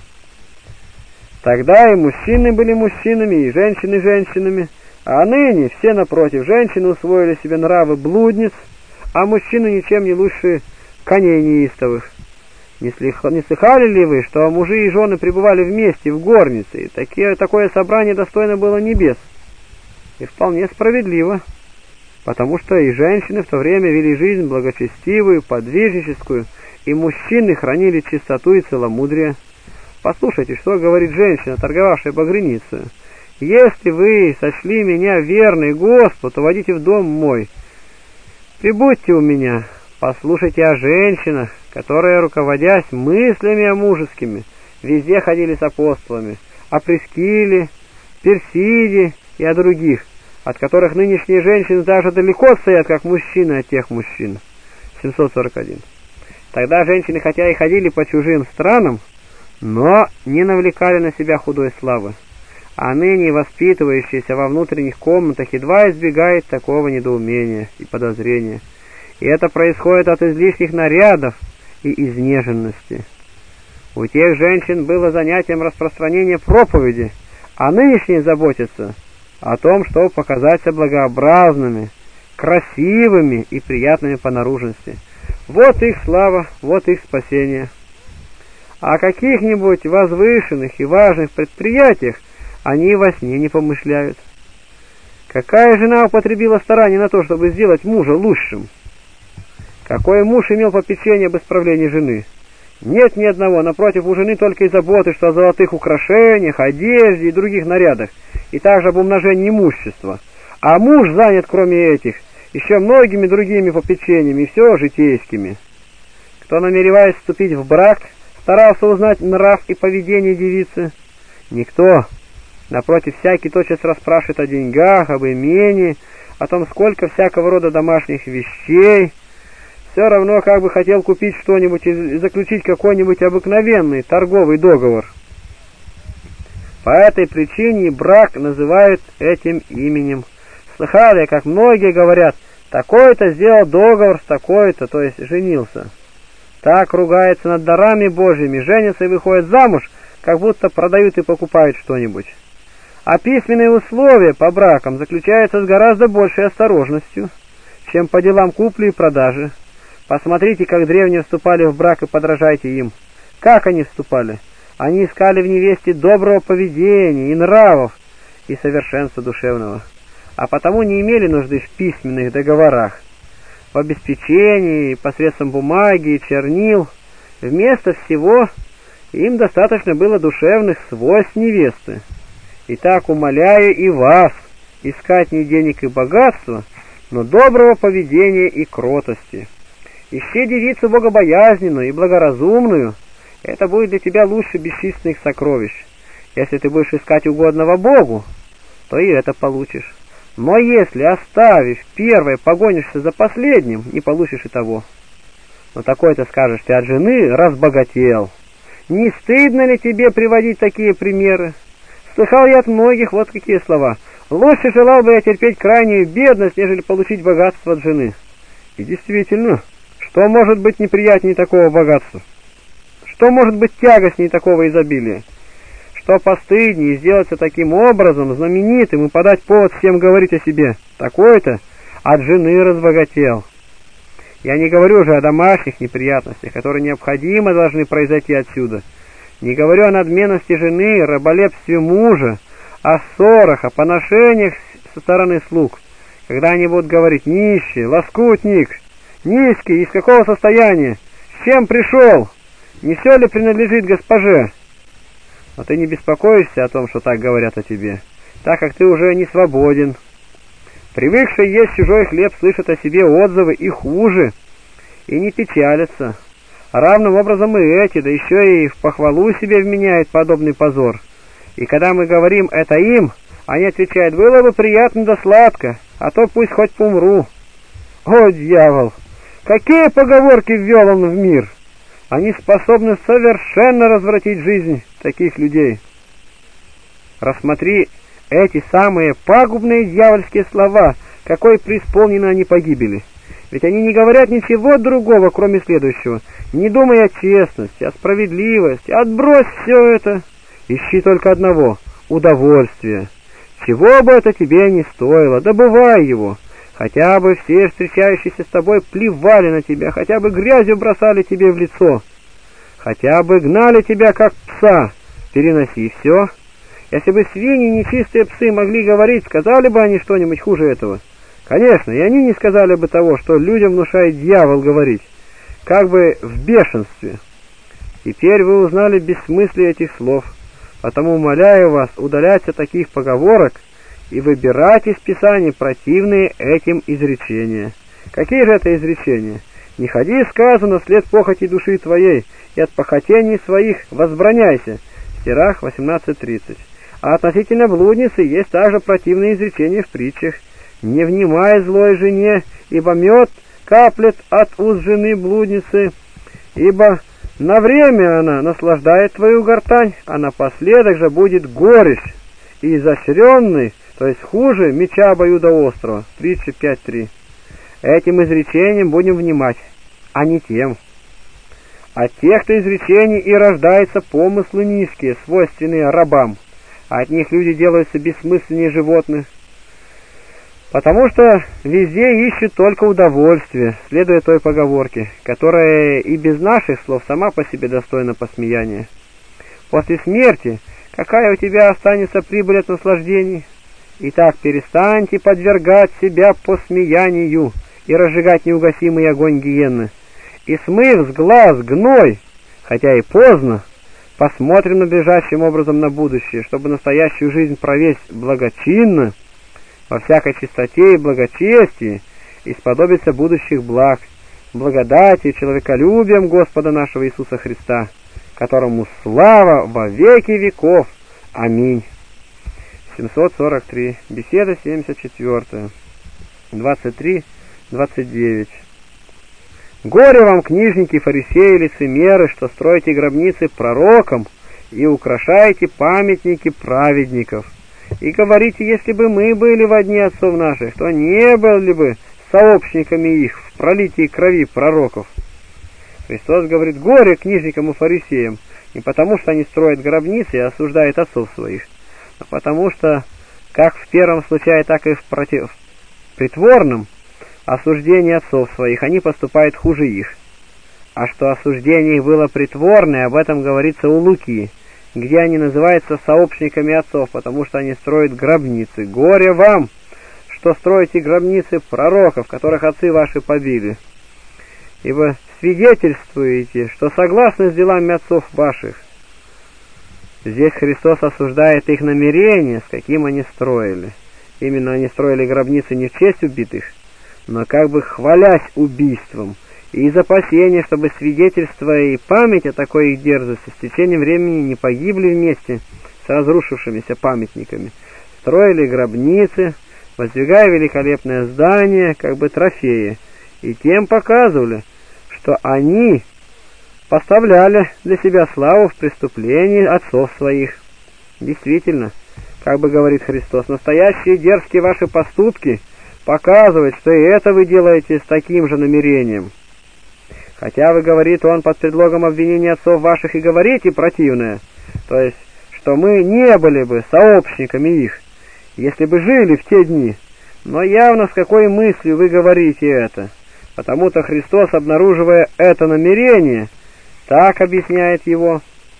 Тогда и мужчины были мужчинами, и женщины женщинами, а ныне все напротив, женщины усвоили себе нравы блудниц, а мужчины ничем не лучше коней неистовых. Не слыхали ли вы, что мужи и жены пребывали вместе в горнице, и такое собрание достойно было небес? И вполне справедливо, потому что и женщины в то время вели жизнь благочестивую, подвижническую, и мужчины хранили чистоту и целомудрие. Послушайте, что говорит женщина, торговавшая багряницей. «Если вы сочли меня верной Господу, то водите в дом мой. Прибудьте у меня, послушайте о женщинах, которые, руководясь мыслями мужескими, везде ходили с апостолами, о Прискиле, Персиде и о других, от которых нынешние женщины даже далеко стоят, как мужчины от тех мужчин. 741. Тогда женщины, хотя и ходили по чужим странам, но не навлекали на себя худой славы, а ныне воспитывающиеся во внутренних комнатах едва избегает такого недоумения и подозрения. И это происходит от излишних нарядов и изнеженности. У тех женщин было занятием распространение проповеди, а нынешние заботятся о том, чтобы показаться благообразными, красивыми и приятными по наружности. Вот их слава, вот их спасение. О каких-нибудь возвышенных и важных предприятиях они во сне не помышляют. Какая жена употребила старание на то, чтобы сделать мужа лучшим? Какой муж имел попечение об исправлении жены? Нет ни одного, напротив, у жены только и заботы, что о золотых украшениях, одежде и других нарядах, и также об умножении имущества. А муж занят, кроме этих, еще многими другими попечениями, и все житейскими. Кто, намереваясь вступить в брак, старался узнать нрав и поведение девицы? Никто. Напротив, всякий тотчас расспрашивает о деньгах, об имении, о том, сколько всякого рода домашних вещей. Все равно, как бы хотел купить что-нибудь и заключить какой-нибудь обыкновенный торговый договор. По этой причине брак называют этим именем. Слыхал я, как многие говорят: такой-то сделал договор с такой-то, то есть женился. Так ругается над дарами Божьими, женятся и выходят замуж, как будто продают и покупают что-нибудь. А письменные условия по бракам заключаются с гораздо большей осторожностью, чем по делам купли и продажи. Посмотрите, как древние вступали в брак, и подражайте им. Как они вступали? Они искали в невесте доброго поведения и нравов, и совершенства душевного, а потому не имели нужды в письменных договорах, в обеспечении, посредством бумаги и чернил. Вместо всего им достаточно было душевных свойств невесты. Итак, умоляю и вас искать не денег и богатства, но доброго поведения и кротости. Ищи девицу богобоязненную и благоразумную, это будет для тебя лучше бесчисленных сокровищ. Если ты будешь искать угодного Богу, то и это получишь. Но если, оставив первое, погонишься за последним, не получишь и того. Но такой-то, скажешь ты, от жены разбогател. Не стыдно ли тебе приводить такие примеры? Слыхал я от многих вот какие слова: лучше желал бы я терпеть крайнюю бедность, нежели получить богатство от жены. И действительно, что может быть неприятнее такого богатства? Что может быть тягостнее такого изобилия? Что постыднее сделаться таким образом знаменитым и подать повод всем говорить о себе: такой-то от жены разбогател. Я не говорю уже о домашних неприятностях, которые необходимо должны произойти отсюда. Не говорю о надменности жены, раболепстве мужа, о ссорах, о поношениях со стороны слуг, когда они будут говорить: нищий, лоскутник, низкий, из какого состояния, с чем пришел, не все ли принадлежит госпоже? Но ты не беспокоишься о том, что так говорят о тебе, так как ты уже не свободен. Привыкшие есть чужой хлеб слышат о себе отзывы и хуже, и не печалятся. Равным образом и эти, да еще и в похвалу себе вменяют подобный позор. И когда мы говорим это им, они отвечают: было бы приятно да сладко, а то пусть хоть помру. О, дьявол! Какие поговорки ввел он в мир! Они способны совершенно развратить жизнь таких людей. Рассмотри эти самые пагубные дьявольские слова, какой преисполнены они погибели. Ведь они не говорят ничего другого, кроме следующего: не думай о честности, о справедливости, отбрось все это, ищи только одного — удовольствия. Чего бы это тебе ни стоило, добывай его. Хотя бы все встречающиеся с тобой плевали на тебя, хотя бы грязью бросали тебе в лицо, хотя бы гнали тебя как пса, переноси все. Если бы свиньи, нечистые псы, могли говорить, сказали бы они что-нибудь хуже этого? Конечно, и они не сказали бы того, что людям внушает дьявол говорить, как бы в бешенстве. Теперь вы узнали бессмыслие этих слов, потому умоляю вас удалять от таких поговорок и выбирать из Писаний противные этим изречения. Какие же это изречения? Не ходи, сказано, вслед похоти души твоей, и от похотений своих возбраняйся. Сирах 18:30. А относительно блудницы есть также противные изречения в притчах. Не внимай злой жене, ибо мед каплет от уст жены блудницы, ибо на время она наслаждает твою гортань, а напоследок же будет горечь, и изощренный, то есть хуже меча обоюдоострого. Притча 5:3. Этим изречением будем внимать, а не тем. От тех-то изречений и рождаются помыслы низкие, свойственные рабам. От них люди делаются бессмысленнее животных, потому что везде ищут только удовольствие, следуя той поговорке, которая и без наших слов сама по себе достойна посмеяния. После смерти какая у тебя останется прибыль от наслаждений? Итак, перестаньте подвергать себя посмеянию и разжигать неугасимый огонь гиенны. И смыв с глаз гной, хотя и поздно, посмотрим надлежащим образом на будущее, чтобы настоящую жизнь провесть благочинно, во всякой чистоте и благочестии, и сподобиться будущих благ, благодати и человеколюбием Господа нашего Иисуса Христа, которому слава во веки веков. Аминь. 743. Беседа 74. 23-29. Горе вам, книжники, фарисеи, лицемеры, что строите гробницы пророкам и украшаете памятники праведников. И говорите, если бы мы были во дни отцов наших, то не были бы сообщниками их в пролитии крови пророков. Христос говорит: горе книжникам и фарисеям, не потому что они строят гробницы и осуждают отцов своих, а потому что, как в первом случае, так и в притворном осуждении отцов своих, они поступают хуже их. А что осуждение их было притворное, об этом говорится у Луки, где они называются сообщниками отцов, потому что они строят гробницы. Горе вам, что строите гробницы пророков, которых отцы ваши побили, ибо свидетельствуете, что согласны с делами отцов ваших. Здесь Христос осуждает их намерение, с каким они строили. Именно они строили гробницы не в честь убитых, но как бы хвалясь убийством, и из опасения, чтобы свидетельство и память о такой их дерзости с течением времени не погибли вместе с разрушившимися памятниками, строили гробницы, воздвигая великолепное здание, как бы трофеи, и тем показывали, что они поставляли для себя славу в преступлении отцов своих. Действительно, как бы говорит Христос, настоящие дерзкие ваши поступки показывают, что и это вы делаете с таким же намерением. Хотя вы, говорит он, под предлогом обвинения отцов ваших и говорите противное, то есть, что мы не были бы сообщниками их, если бы жили в те дни. Но явно с какой мыслью вы говорите это, потому-то Христос, обнаруживая это намерение, так объясняет его,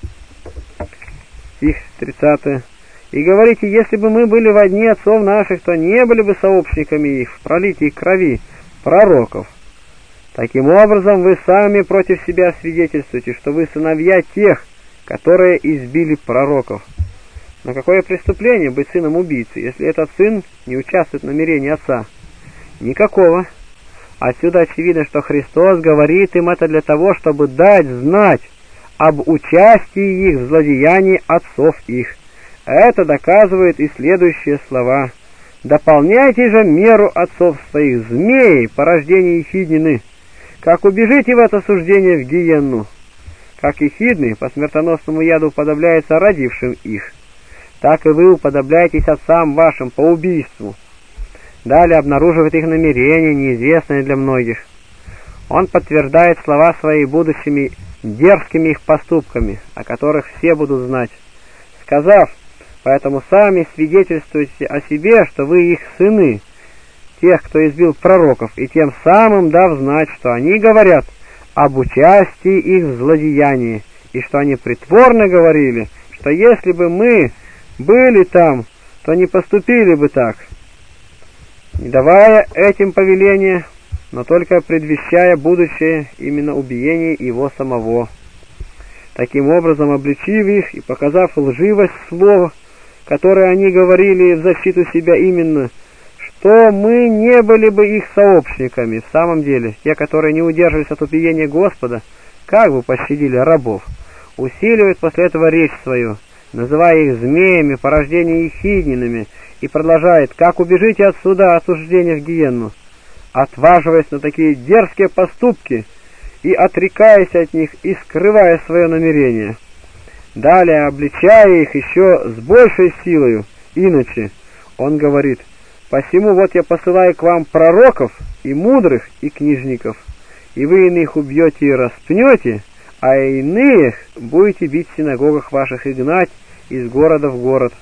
стих 30, и говорите, если бы мы были во дни отцов наших, то не были бы сообщниками их в пролитии крови пророков. Таким образом, вы сами против себя свидетельствуете, что вы сыновья тех, которые избили пророков. Но какое преступление быть сыном убийцы, если этот сын не участвует в намерении отца? Никакого. Отсюда очевидно, что Христос говорит им это для того, чтобы дать знать об участии их в злодеянии отцов их. Это доказывает и следующие слова: «Дополняйте же меру отцов своих, змеи, порождение Ехиднины, как убежите в это суждение в гиенну. Как Ехидны по смертоносному яду уподобляется родившим их, так и вы уподобляетесь отцам вашим по убийству». Далее обнаруживает их намерения, неизвестные для многих. Он подтверждает слова свои будущими дерзкими их поступками, о которых все будут знать, сказав: «Поэтому сами свидетельствуйте о себе, что вы их сыны, тех, кто избил пророков, и тем самым дав знать, что они говорят об участии их в злодеянии, и что они притворно говорили, что если бы мы были там, то не поступили бы так, не давая этим повеления, но только предвещая будущее, именно убиение его самого. Таким образом, обличив их и показав лживость слова, которое они говорили в защиту себя именно, то мы не были бы их сообщниками. В самом деле, те, которые не удерживались от упиения Господа, как бы пощадили рабов, усиливают после этого речь свою, называя их змеями, порождение ехиднинами, и продолжает: как убежите от суда, осуждения в гиенну, отваживаясь на такие дерзкие поступки и отрекаясь от них и скрывая свое намерение. Далее, обличая их еще с большей силою, иначе, он говорит: посему вот я посылаю к вам пророков и мудрых и книжников, и вы иных убьете и распнете, а иных будете бить в синагогах ваших и гнать из города в город.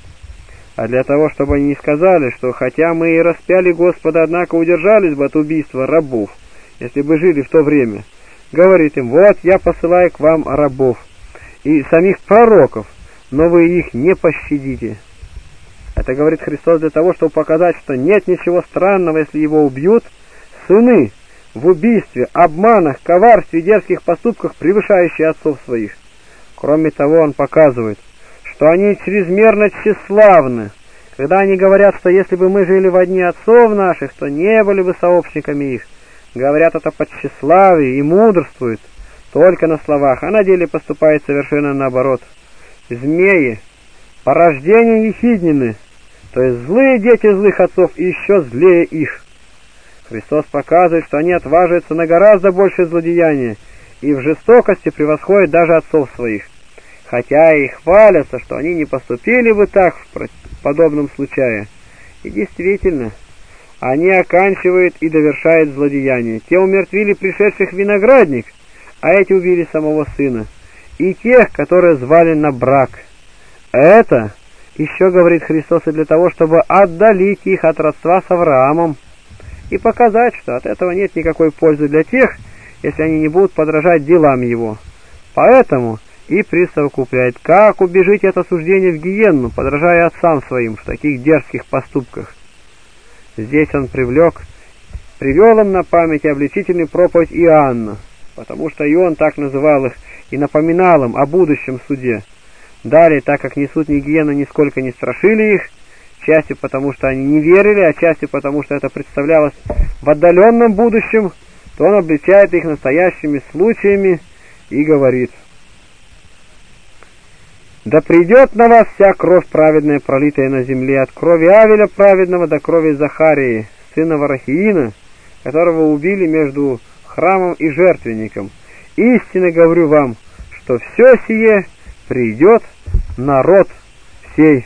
А для того, чтобы они не сказали, что хотя мы и распяли Господа, однако удержались бы от убийства рабов, если бы жили в то время, говорит им: вот я посылаю к вам рабов и самих пророков, но вы их не пощадите. Это говорит Христос для того, чтобы показать, что нет ничего странного, если его убьют. Сыны в убийстве, обманах, коварстве и дерзких поступках, превышающие отцов своих. Кроме того, он показывает, что они чрезмерно тщеславны, когда они говорят, что если бы мы жили во дни отцов наших, то не были бы сообщниками их. Говорят это по тщеславию и мудрствуют только на словах, а на деле поступает совершенно наоборот. Змеи, порождение ехиднины, то есть злые дети злых отцов и еще злее их. Христос показывает, что они отваживаются на гораздо большее злодеяние и в жестокости превосходят даже отцов своих, хотя и хвалятся, что они не поступили бы так в подобном случае. И действительно, они оканчивают и довершают злодеяние. Те умертвили пришедших в виноградник, а эти убили самого сына, и тех, которые звали на брак. Это еще говорит Христос и для того, чтобы отдалить их от родства с Авраамом и показать, что от этого нет никакой пользы для тех, если они не будут подражать делам его. Поэтому и присовокупляет: как убежите от осуждения в гиенну, подражая отцам своим в таких дерзких поступках. Здесь он привел им на память обличительную проповедь Иоанна, потому что и он так называл их и напоминал им о будущем суде. Далее, так как несутни гиены нисколько не страшили их, частью потому, что они не верили, а частью потому, что это представлялось в отдаленном будущем, то он обличает их настоящими случаями и говорит: «Да придет на вас вся кровь праведная, пролитая на земле, от крови Авеля праведного до крови Захарии, сына Варахиина, которого убили между храмом и жертвенником. Истинно говорю вам, что все сие придет народ сей».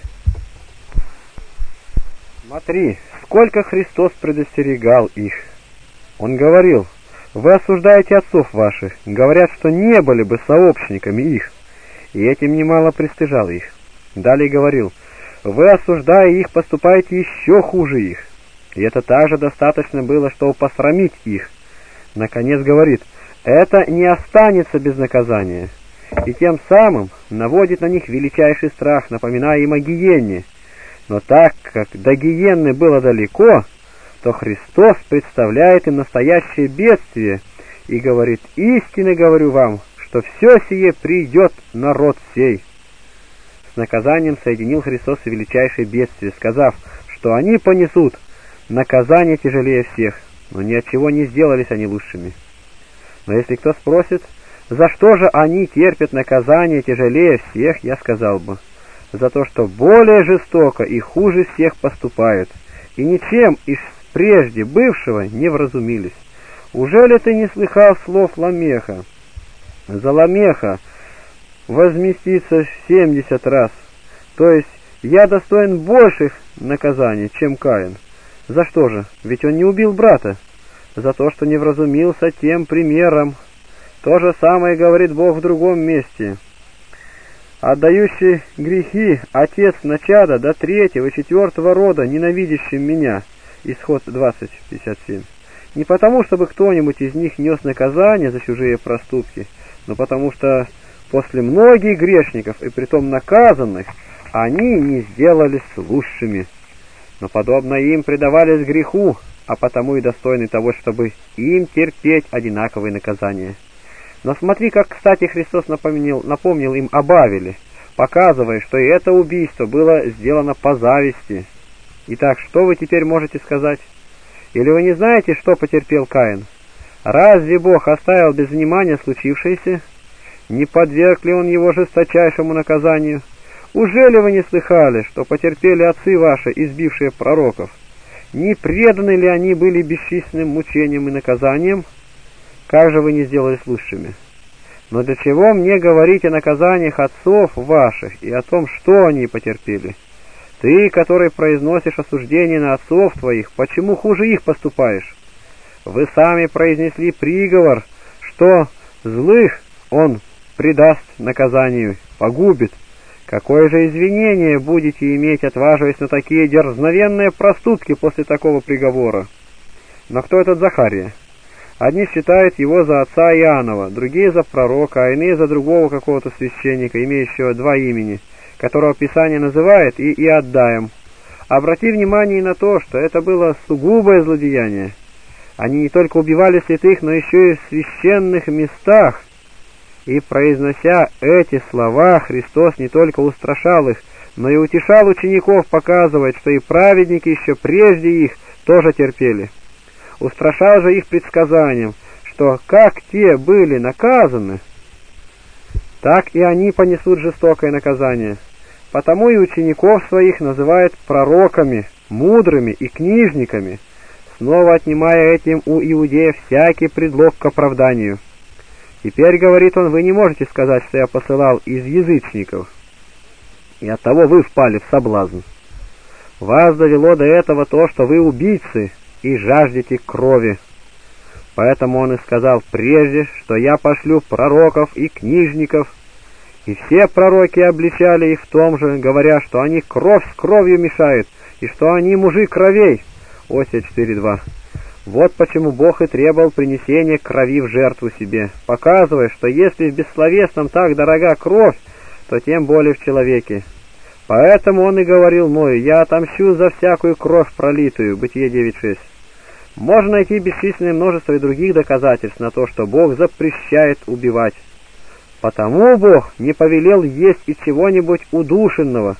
Смотри, сколько Христос предостерегал их. Он говорил: вы осуждаете отцов ваших, говорят, что не были бы сообщниками их, и этим немало пристыжал их. Далее говорил: вы, осуждая их, поступаете еще хуже их, и это также достаточно было, чтобы посрамить их. Наконец говорит: это не останется без наказания, и тем самым наводит на них величайший страх, напоминая им о гиенне. Но так как до гиенны было далеко, то Христос представляет им настоящее бедствие и говорит: истинно говорю вам, что все сие придет народ сей. С наказанием соединил Христос и величайшее бедствие, сказав, что они понесут наказание тяжелее всех, но ни от чего не сделались они лучшими. Но если кто спросит, за что же они терпят наказание тяжелее всех, я сказал бы: за то, что более жестоко и хуже всех поступают, и ничем из прежде бывшего не вразумились. Ужели ты не слыхал слов Ламеха? За Ламеха возместится в 70 раз, то есть я достоин больших наказаний, чем Каин. За что же? Ведь он не убил брата. За то, что не вразумился тем примером. То же самое говорит Бог в другом месте: отдающий грехи отец на чадо до 3-го и 4-го рода, ненавидящим меня. Исход 20:57. Не потому, чтобы кто-нибудь из них нес наказание за чужие проступки, но потому что после многих грешников, и притом наказанных, они не сделались лучшими. Но подобно им предавались греху, а потому и достойны того, чтобы им терпеть одинаковые наказания. Но смотри, как, кстати, Христос напомнил им об Авеле, показывая, что и это убийство было сделано по зависти. Итак, что вы теперь можете сказать? Или вы не знаете, что потерпел Каин? Разве Бог оставил без внимания случившееся? Не подверг ли он его жесточайшему наказанию? Ужели вы не слыхали, что потерпели отцы ваши, избившие пророков? Не преданы ли они были бесчисленным мучениям и наказаниям? Как же вы не сделались лучшими? Но для чего мне говорить о наказаниях отцов ваших и о том, что они потерпели? Ты, который произносишь осуждение на отцов твоих, почему хуже их поступаешь? Вы сами произнесли приговор, что злых он предаст наказанию, погубит. Какое же извинение будете иметь, отваживаясь на такие дерзновенные проступки после такого приговора? Но кто этот Захария? Одни считают его за отца Иоаннова, другие за пророка, а иные за другого какого-то священника, имеющего два имени, которого Писание называет и Иоддаем. Обрати внимание и на то, что это было сугубое злодеяние. Они не только убивали святых, но еще и в священных местах. И, произнося эти слова, Христос не только устрашал их, но и утешал учеников, показывая, что и праведники еще прежде их тоже терпели. Устрашал же их предсказанием, что как те были наказаны, так и они понесут жестокое наказание. Потому и учеников своих называют пророками, мудрыми и книжниками, снова отнимая этим у иудеев всякий предлог к оправданию. Теперь, говорит он, вы не можете сказать, что я посылал из язычников, и оттого вы впали в соблазн. Вас довело до этого то, что вы убийцы и жаждете крови. Поэтому он и сказал прежде, что я пошлю пророков и книжников, и все пророки обличали их в том же, говоря, что они кровь с кровью мешают, и что они мужи кровей. Осия 4:2. Вот почему Бог и требовал принесения крови в жертву себе, показывая, что если в бессловесном так дорога кровь, то тем более в человеке. Поэтому он и говорил Ною: «Я отомщу за всякую кровь пролитую». Бытие 9:6. Можно найти бесчисленное множество и других доказательств на то, что Бог запрещает убивать. Потому Бог не повелел есть и чего-нибудь удушенного.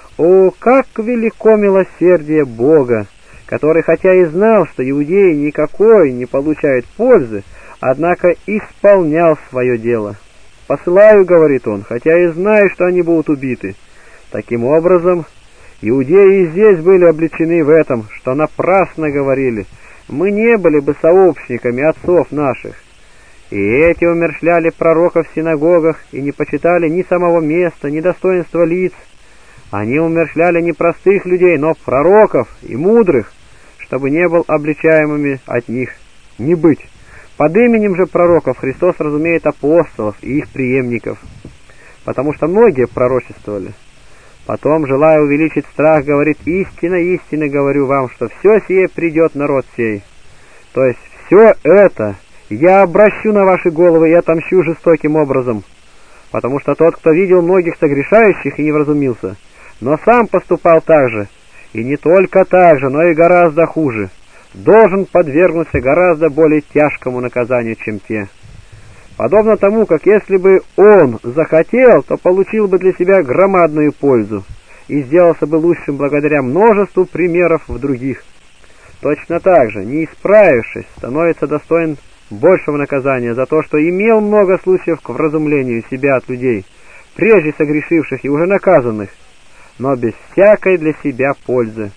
О, как велико милосердие Бога, который, хотя и знал, что иудеи никакой не получают пользы, однако исполнял свое дело. «Посылаю, — говорит он, — хотя и знаю, что они будут убиты». Таким образом, иудеи и здесь были обличены в этом, что напрасно говорили: «Мы не были бы сообщниками отцов наших». И эти умерщвляли пророков в синагогах и не почитали ни самого места, ни достоинства лиц. Они умерщвляли не простых людей, но пророков и мудрых, чтобы не был обличаемыми от них не быть. Под именем же пророков Христос разумеет апостолов и их преемников, потому что многие пророчествовали. Потом, желая увеличить страх, говорит: «Истинно, истинно говорю вам, что все сие придет народ сей». То есть все это я обращу на ваши головы и отомщу жестоким образом, потому что тот, кто видел многих согрешающих и не вразумился, но сам поступал так же, и не только так же, но и гораздо хуже, должен подвергнуться гораздо более тяжкому наказанию, чем те. Подобно тому, как если бы он захотел, то получил бы для себя громадную пользу и сделался бы лучшим благодаря множеству примеров в других. Точно так же, не исправившись, становится достоин большего наказания за то, что имел много случаев к вразумлению себя от людей, прежде согрешивших и уже наказанных, но без всякой для себя пользы.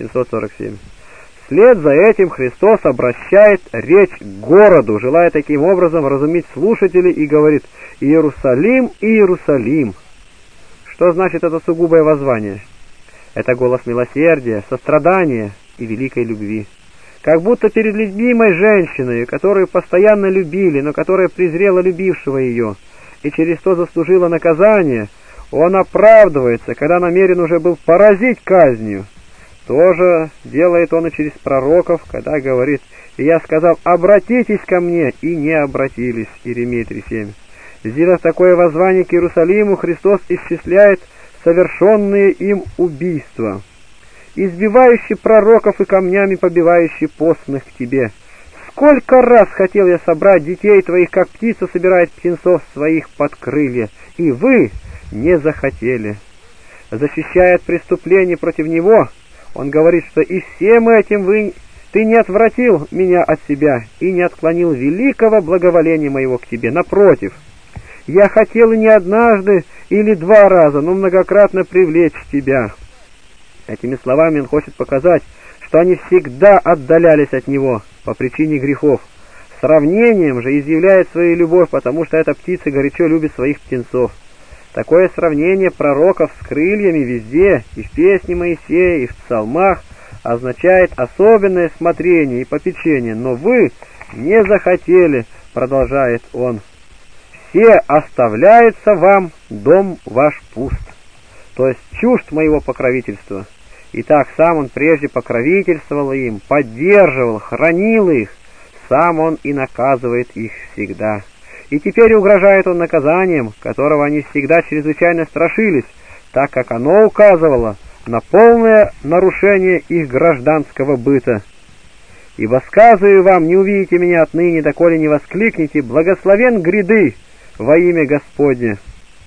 747. Вслед за этим Христос обращает речь к городу, желая таким образом вразумить слушателей, и говорит: «Иерусалим, Иерусалим». Что значит это сугубое воззвание? Это голос милосердия, сострадания и великой любви. Как будто перед любимой женщиной, которую постоянно любили, но которая презрела любившего ее, и через то заслужила наказание, он оправдывается, когда намерен уже был поразить казнью. То же делает он и через пророков, когда говорит: «И я сказал: обратитесь ко мне, и не обратились». Иеремия 3:7. Сделав такое воззвание к Иерусалиму, Христос исчисляет совершенные им убийства. «Избивающий пророков и камнями побивающий постных к тебе. Сколько раз хотел я собрать детей твоих, как птица собирает птенцов своих под крылья, и вы не захотели». Защищая от преступлений против него, Он говорит, что и всем этим ты не отвратил меня от себя и не отклонил великого благоволения моего к тебе. Напротив, я хотел не однажды или два раза, но многократно привлечь тебя. Этими словами он хочет показать, что они всегда отдалялись от него по причине грехов. Сравнением же изъявляет свою любовь, потому что эта птица горячо любит своих птенцов. Такое сравнение пророков с крыльями везде, и в песне Моисея, и в псалмах, означает особенное смотрение и попечение. Но вы не захотели, продолжает он. Все оставляется вам, дом ваш пуст, то есть чужд моего покровительства. Итак, сам он прежде покровительствовал им, поддерживал, хранил их, сам он и наказывает их всегда. И теперь угрожает он наказанием, которого они всегда чрезвычайно страшились, так как оно указывало на полное нарушение их гражданского быта. «Ибо сказываю вам, не увидите меня отныне, доколе не воскликните, благословен гряды во имя Господне».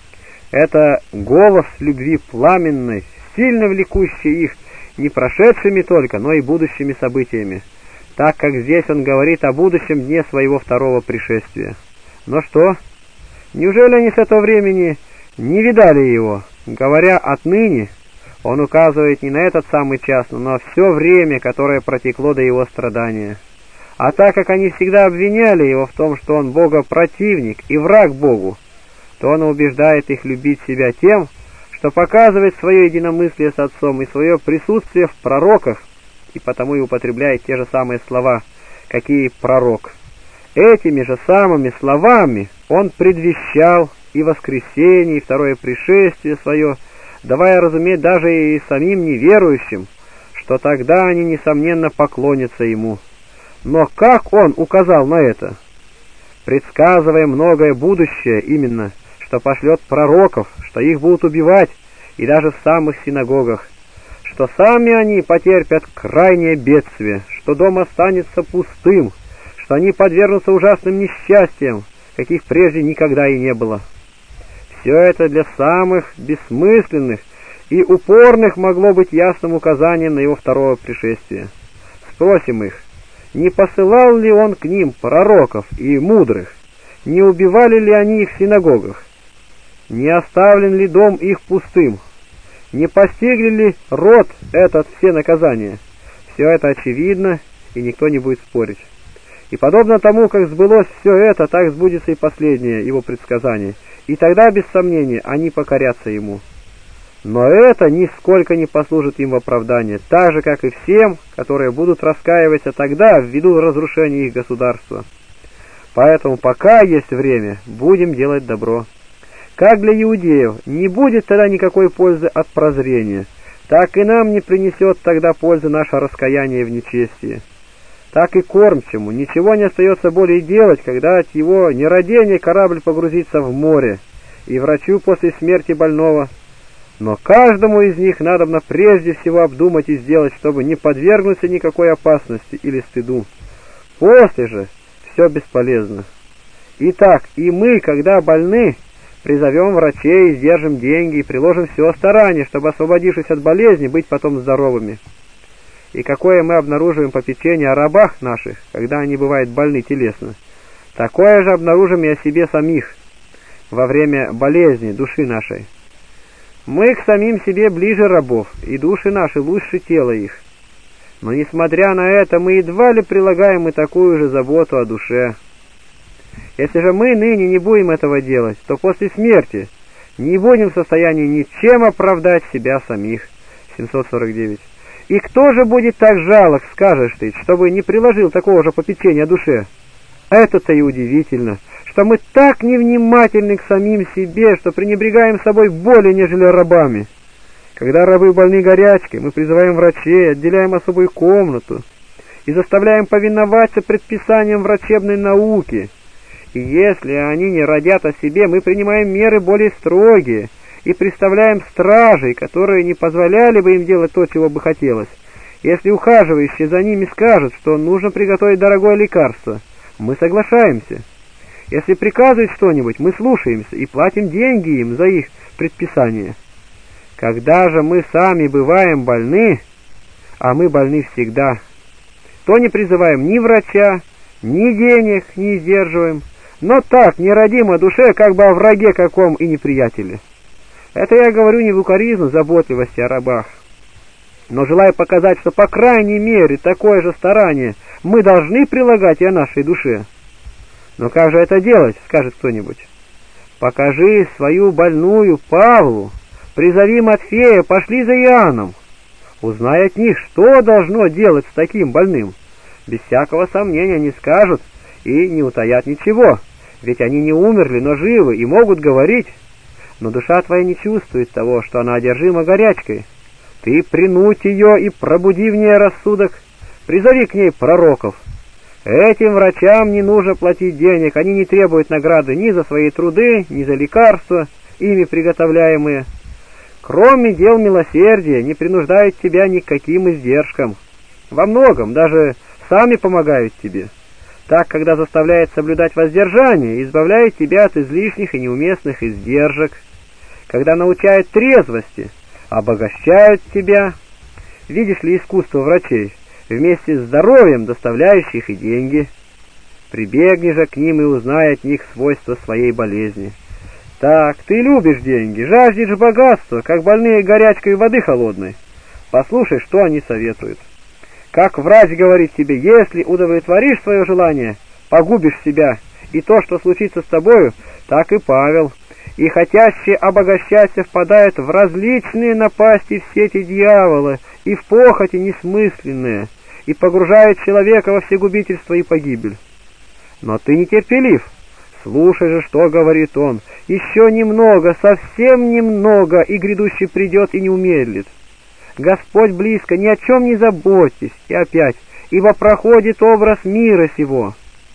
Это голос любви пламенной, сильно влекущий их не прошедшими только, но и будущими событиями, так как здесь он говорит о будущем дне своего второго пришествия. Но что? Неужели они с этого времени не видали его? Говоря «отныне», он указывает не на этот самый час, но на все время, которое протекло до его страдания. А так как они всегда обвиняли его в том, что он богопротивник и враг Богу, то он убеждает их любить себя тем, что показывает свое единомыслие с Отцом и свое присутствие в пророках, и потому и употребляет те же самые слова, какие пророк. Этими же самыми словами он предвещал и воскресение, и второе пришествие свое, давая разуметь даже и самим неверующим, что тогда они, несомненно, поклонятся ему. Но как он указал на это? Предсказывая многое будущее именно, что пошлет пророков, что их будут убивать, и даже в самых синагогах, что сами они потерпят крайнее бедствие, что дом останется пустым, что они подвергнутся ужасным несчастьям, каких прежде никогда и не было. Все это для самых бессмысленных и упорных могло быть ясным указанием на его второго пришествия. Спросим их, не посылал ли он к ним пророков и мудрых, не убивали ли они их в синагогах, не оставлен ли дом их пустым, не постигли ли род этот все наказания? Все это очевидно, и никто не будет спорить. И подобно тому, как сбылось все это, так сбудется и последнее его предсказание, и тогда, без сомнения, они покорятся ему. Но это нисколько не послужит им в оправдание, так же, как и всем, которые будут раскаиваться тогда ввиду разрушения их государства. Поэтому, пока есть время, будем делать добро. Как для иудеев не будет тогда никакой пользы от прозрения, так и нам не принесет тогда пользы наше раскаяние в нечестии. Так и кормчему ничего не остается более делать, когда от его нерадения корабль погрузится в море, и врачу после смерти больного. Но каждому из них надобно прежде всего обдумать и сделать, чтобы не подвергнуться никакой опасности или стыду. После же все бесполезно. Итак, и мы, когда больны, призовем врачей, сдержим деньги и приложим все старание, чтобы, освободившись от болезни, быть потом здоровыми. И какое мы обнаруживаем попечение о рабах наших, когда они бывают больны телесно, такое же обнаружим и о себе самих во время болезни души нашей. Мы к самим себе ближе рабов, и души наши лучше тела их. Но, несмотря на это, мы едва ли прилагаем и такую же заботу о душе. Если же мы ныне не будем этого делать, то после смерти не будем в состоянии ничем оправдать себя самих. 749. И кто же будет так жалок, скажешь ты, чтобы не приложил такого же попечения о душе? Это-то и удивительно, что мы так невнимательны к самим себе, что пренебрегаем собой более, нежели рабами. Когда рабы больны горячкой, мы призываем врачей, отделяем особую комнату и заставляем повиноваться предписаниям врачебной науки. И если они не родят о себе, мы принимаем меры более строгие и представляем стражей, которые не позволяли бы им делать то, чего бы хотелось. Если ухаживающие за ними скажут, что нужно приготовить дорогое лекарство, мы соглашаемся. Если приказывают что-нибудь, мы слушаемся и платим деньги им за их предписание. Когда же мы сами бываем больны, а мы больны всегда. То не призываем ни врача, ни денег не сдерживаем, но так не родим о душе, как бы о враге каком и неприятеле. Это я говорю не в укоризну заботливости о рабах, но желаю показать, что по крайней мере такое же старание мы должны прилагать и о нашей душе. Но как же это делать, скажет кто-нибудь. Покажи свою больную Павлу, призови Матфея, пошли за Иоанном. Узнай от них, что должно делать с таким больным. Без всякого сомнения они скажут и не утаят ничего, ведь они не умерли, но живы и могут говорить. Но душа твоя не чувствует того, что она одержима горячкой. Ты принудь ее и пробуди в ней рассудок, призови к ней пророков. Этим врачам не нужно платить денег, они не требуют награды ни за свои труды, ни за лекарства, ими приготовляемые. Кроме дел милосердия, не принуждают тебя ни к каким издержкам. Во многом даже сами помогают тебе. Так, когда заставляет соблюдать воздержание, избавляет тебя от излишних и неуместных издержек. Когда научают трезвости, обогащают тебя. Видишь ли искусство врачей, вместе с здоровьем доставляющих и деньги? Прибегни же к ним и узнай от них свойства своей болезни. Так, ты любишь деньги, жаждешь богатства, как больные горячкой воды холодной. Послушай, что они советуют. Как врач говорит тебе, если удовлетворишь свое желание, погубишь себя, и то, что случится с тобою, так и Павел. И хотящие обогащаться впадают в различные напасти в сети дьявола и в похоти несмысленные, и погружают человека во всегубительство и погибель. Но ты нетерпелив. Слушай же, что говорит он. Еще немного, совсем немного, и грядущий придет и не умедлит. Господь близко, ни о чем не заботьтесь. И опять, ибо проходит образ мира сего.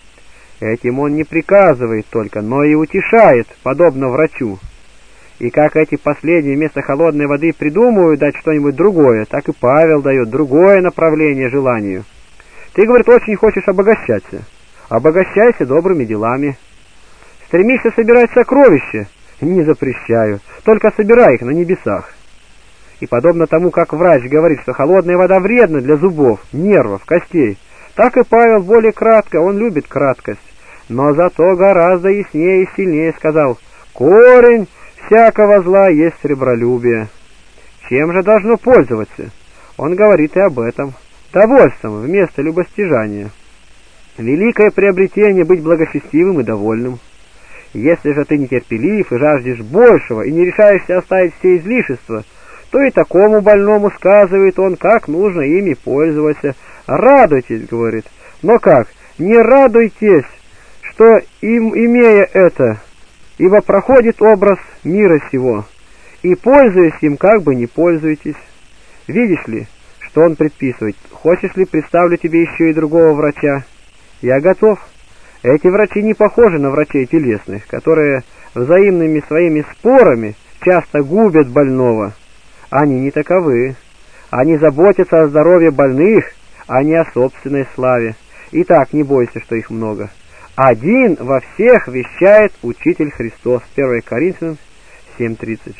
Этим он не приказывает только, но и утешает, подобно врачу. И как эти последние вместо холодной воды придумывают дать что-нибудь другое, так и Павел дает другое направление желанию. Ты, говорит, очень хочешь обогащаться. Обогащайся добрыми делами. Стремишься собирать сокровища? Не запрещаю, только собирай их на небесах. И подобно тому, как врач говорит, что холодная вода вредна для зубов, нервов, костей, так и Павел более кратко, он любит краткость, но зато гораздо яснее и сильнее сказал: корень всякого зла есть сребролюбие. Чем же должно пользоваться? Он говорит и об этом. Довольством вместо любостяжания. Великое приобретение быть благочестивым и довольным. Если же ты нетерпелив и жаждешь большего, и не решаешься оставить все излишества, то и такому больному сказывает он, как нужно ими пользоваться. Радуйтесь, говорит. Но как? Не радуйтесь, что имея это, ибо проходит образ мира сего, и пользуясь им, как бы не пользуетесь. Видишь ли, что он предписывает? Хочешь ли, представлю тебе еще и другого врача? Я готов. Эти врачи не похожи на врачей телесных, которые взаимными своими спорами часто губят больного. Они не таковы. Они заботятся о здоровье больных, а не о собственной славе. Итак, не бойся, что их много. Один во всех вещает Учитель Христос. 1 Коринфянам 7:30.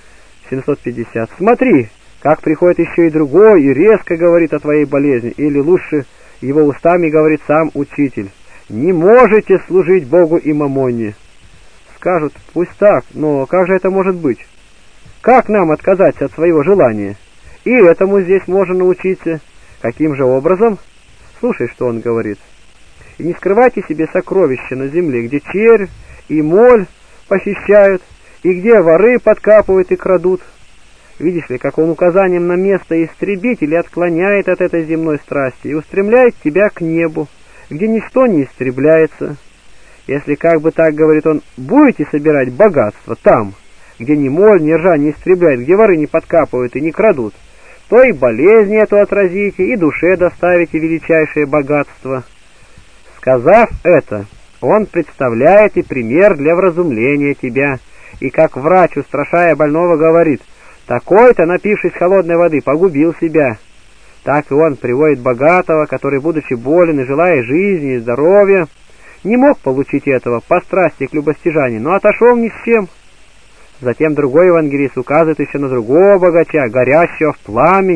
750. Смотри, как приходит еще и другой, и резко говорит о твоей болезни, или лучше его устами говорит сам Учитель. Не можете служить Богу и мамоне. Скажут, пусть так, но как же это может быть? Как нам отказаться от своего желания? И этому здесь можно научиться. Каким же образом? Слушай, что он говорит. И не скрывайте себе сокровища на земле, где червь и моль похищают, и где воры подкапывают и крадут. Видишь ли, как он указанием на место истребителя отклоняет от этой земной страсти и устремляет тебя к небу, где ничто не истребляется. Если, как бы так говорит он, будете собирать богатство там, где ни моль, ни ржа не истребляет, где воры не подкапывают и не крадут, то и болезнь эту отразите, и душе доставите величайшее богатство. Сказав это, он представляет и пример для вразумления тебя, и как врач, устрашая больного, говорит: такой-то, напившись холодной воды, погубил себя. Так и он приводит богатого, который, будучи болен и желая жизни и здоровья, не мог получить этого по страсти к любостяжанию, но отошел ни с чем. Затем другой евангелист указывает еще на другого богача, горящего в пламени,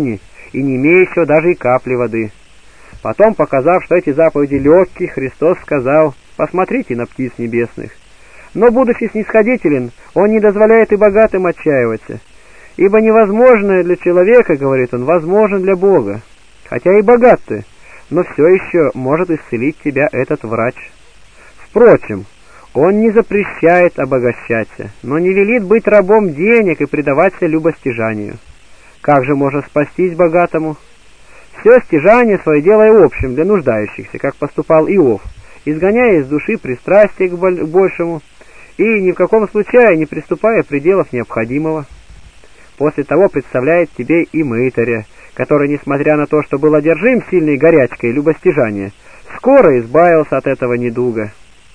и не имеющего даже и капли воды. Потом, показав, что эти заповеди легкие, Христос сказал: «Посмотрите на птиц небесных». Но, будучи снисходителен, он не дозволяет и богатым отчаиваться. «Ибо невозможное для человека, — говорит он, — возможно для Бога. Хотя и богат ты, но все еще может исцелить тебя этот врач. Впрочем, он не запрещает обогащаться, но не велит быть рабом денег и предаваться любостяжанию. Как же можно спастись богатому? Все стяжание свое делая общим для нуждающихся, как поступал Иов, изгоняя из души пристрастие к большему и ни в каком случае не приступая пределов необходимого. После того представляет тебе и мытаря, который, несмотря на то, что был одержим сильной горячкой любостяжания, скоро избавился от этого недуга.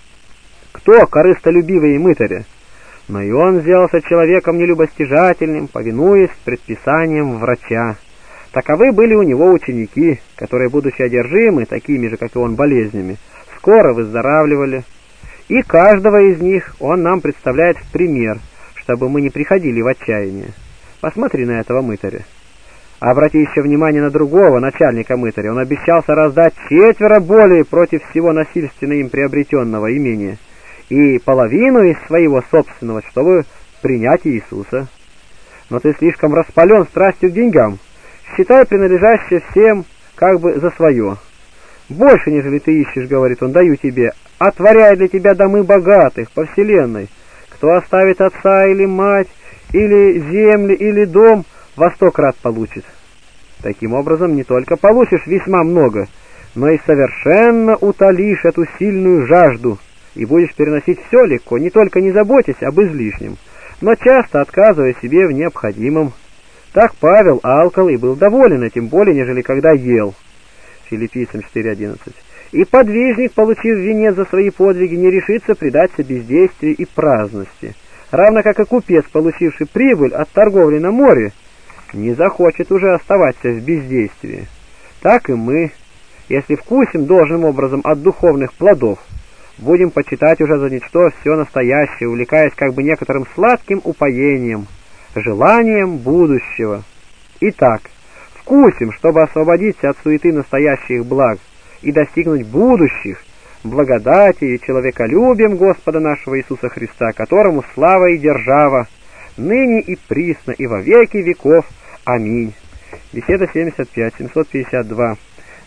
Кто корыстолюбивый мытаря? Но и он сделался человеком нелюбостяжательным, повинуясь предписаниям врача. Таковы были у него ученики, которые, будучи одержимы такими же, как и он, болезнями, скоро выздоравливали. И каждого из них он нам представляет в пример, чтобы мы не приходили в отчаяние. Посмотри на этого мытаря. Обрати еще внимание на другого начальника мытаря. Он обещался раздать 4 более против всего насильственно им приобретенного имения и половину из своего собственного, чтобы принять Иисуса. Но ты слишком распален страстью к деньгам. Считай принадлежащее всем как бы за свое. Больше, нежели ты ищешь, говорит он, даю тебе, отворяй для тебя домы богатых по вселенной. Кто оставит отца или мать, или земли, или дом, во 100 крат получит. Таким образом, не только получишь весьма много, но и совершенно утолишь эту сильную жажду, и будешь переносить все легко, не только не заботясь об излишнем, но часто отказывая себе в необходимом. Так Павел алкал и был доволен этим более, нежели когда ел. Филиппийцам 4:11. И подвижник, получив венец за свои подвиги, не решится предаться бездействию и праздности, равно как и купец, получивший прибыль от торговли на море, не захочет уже оставаться в бездействии. Так и мы, если вкусим должным образом от духовных плодов, будем почитать уже за ничто все настоящее, увлекаясь как бы некоторым сладким упоением, желанием будущего. Итак, вкусим, чтобы освободиться от суеты настоящих благ и достигнуть будущих, благодати и человеколюбием Господа нашего Иисуса Христа, которому слава и держава, ныне и присно и во веки веков. Аминь. Беседа 75, 752,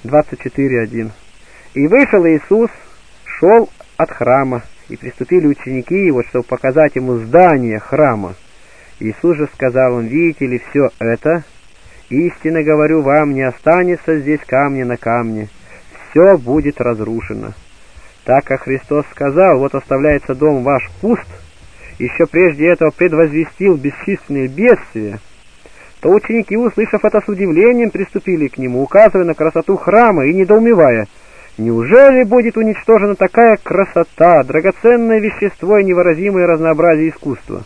24:1. И вышел Иисус, шел от храма, и приступили ученики его, чтобы показать ему здание храма. Иисус же сказал им: видите ли все это? Истинно говорю вам, не останется здесь камня на камне, все будет разрушено. Так как Христос сказал: вот оставляется дом ваш пуст, еще прежде этого предвозвестил бесчисленные бедствия, то ученики, услышав это, с удивлением приступили к нему, указывая на красоту храма и недоумевая: неужели будет уничтожена такая красота, драгоценное вещество и невыразимое разнообразие искусства?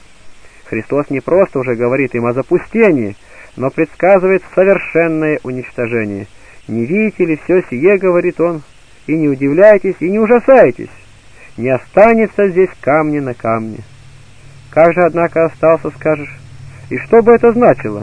Христос не просто уже говорит им о запустении, но предсказывает совершенное уничтожение. «Не видите ли все сие, — говорит он, — и не удивляйтесь, и не ужасайтесь, не останется здесь камня на камне». Как же, однако, остался, скажешь? И что бы это значило?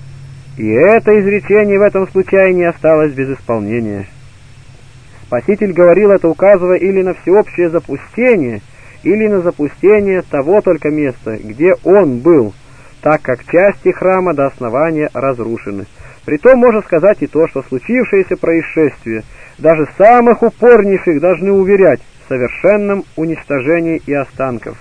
И это изречение в этом случае не осталось без исполнения. Спаситель говорил это, указывая или на всеобщее запустение, или на запустение того только места, где он был, так как части храма до основания разрушены. Притом можно сказать и то, что случившееся происшествие даже самых упорнейших должны уверять в совершенном уничтожении и останков.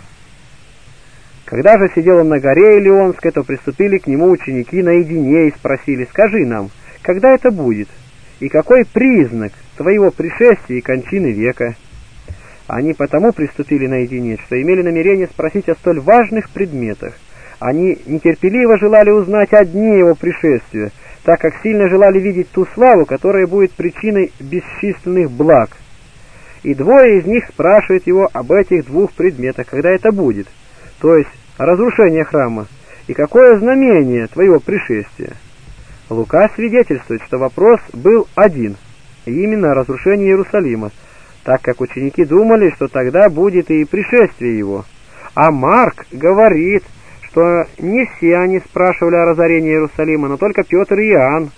Когда же сидел он на горе Илионской, то приступили к нему ученики наедине и спросили: «Скажи нам, когда это будет, и какой признак твоего пришествия и кончины века?» Они потому приступили наедине, что имели намерение спросить о столь важных предметах. Они нетерпеливо желали узнать о дне его пришествия, так как сильно желали видеть ту славу, которая будет причиной бесчисленных благ. И двое из них спрашивают его об этих двух предметах, когда это будет, то есть разрушение храма, и какое знамение твоего пришествия. Лука свидетельствует, что вопрос был один, именно о разрушении Иерусалима, так как ученики думали, что тогда будет и пришествие его. А Марк говорит, что не все они спрашивали о разорении Иерусалима, но только Петр и Иоанн,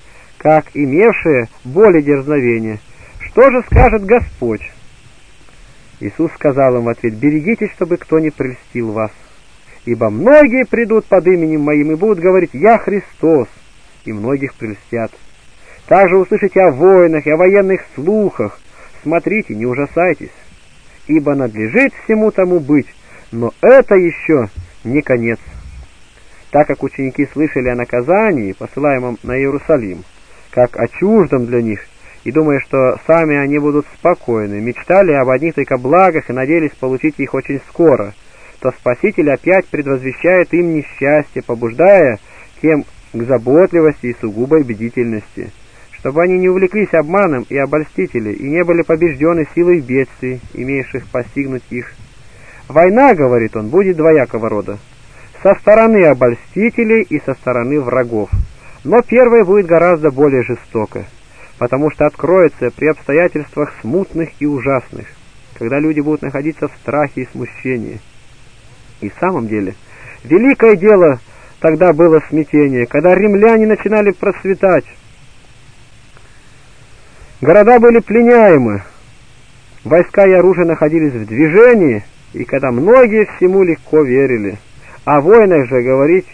как имевшие более дерзновения. Что же скажет Господь? Иисус сказал им в ответ: «Берегитесь, чтобы кто не прельстил вас. Ибо многие придут под именем Моим и будут говорить: Я Христос, и многих прельстят. Также услышите о войнах и о военных слухах. Смотрите, не ужасайтесь, ибо надлежит всему тому быть, но это еще не конец». Так как ученики слышали о наказании, посылаемом на Иерусалим, как о чуждом для них, и думая, что сами они будут спокойны, мечтали об одних только благах и надеялись получить их очень скоро, то Спаситель опять предвозвещает им несчастье, побуждая тем к заботливости и сугубой бдительности, чтобы они не увлеклись обманом и обольстителей и не были побеждены силой бедствий, имеющих постигнуть их. «Война, — говорит он, — будет двоякого рода, со стороны обольстителей и со стороны врагов, но первая будет гораздо более жестока, потому что откроется при обстоятельствах смутных и ужасных, когда люди будут находиться в страхе и смущении». И в самом деле, великое дело тогда было смятение, когда римляне начинали процветать. Города были пленяемы, войска и оружие находились в движении, и когда многие всему легко верили. О войнах же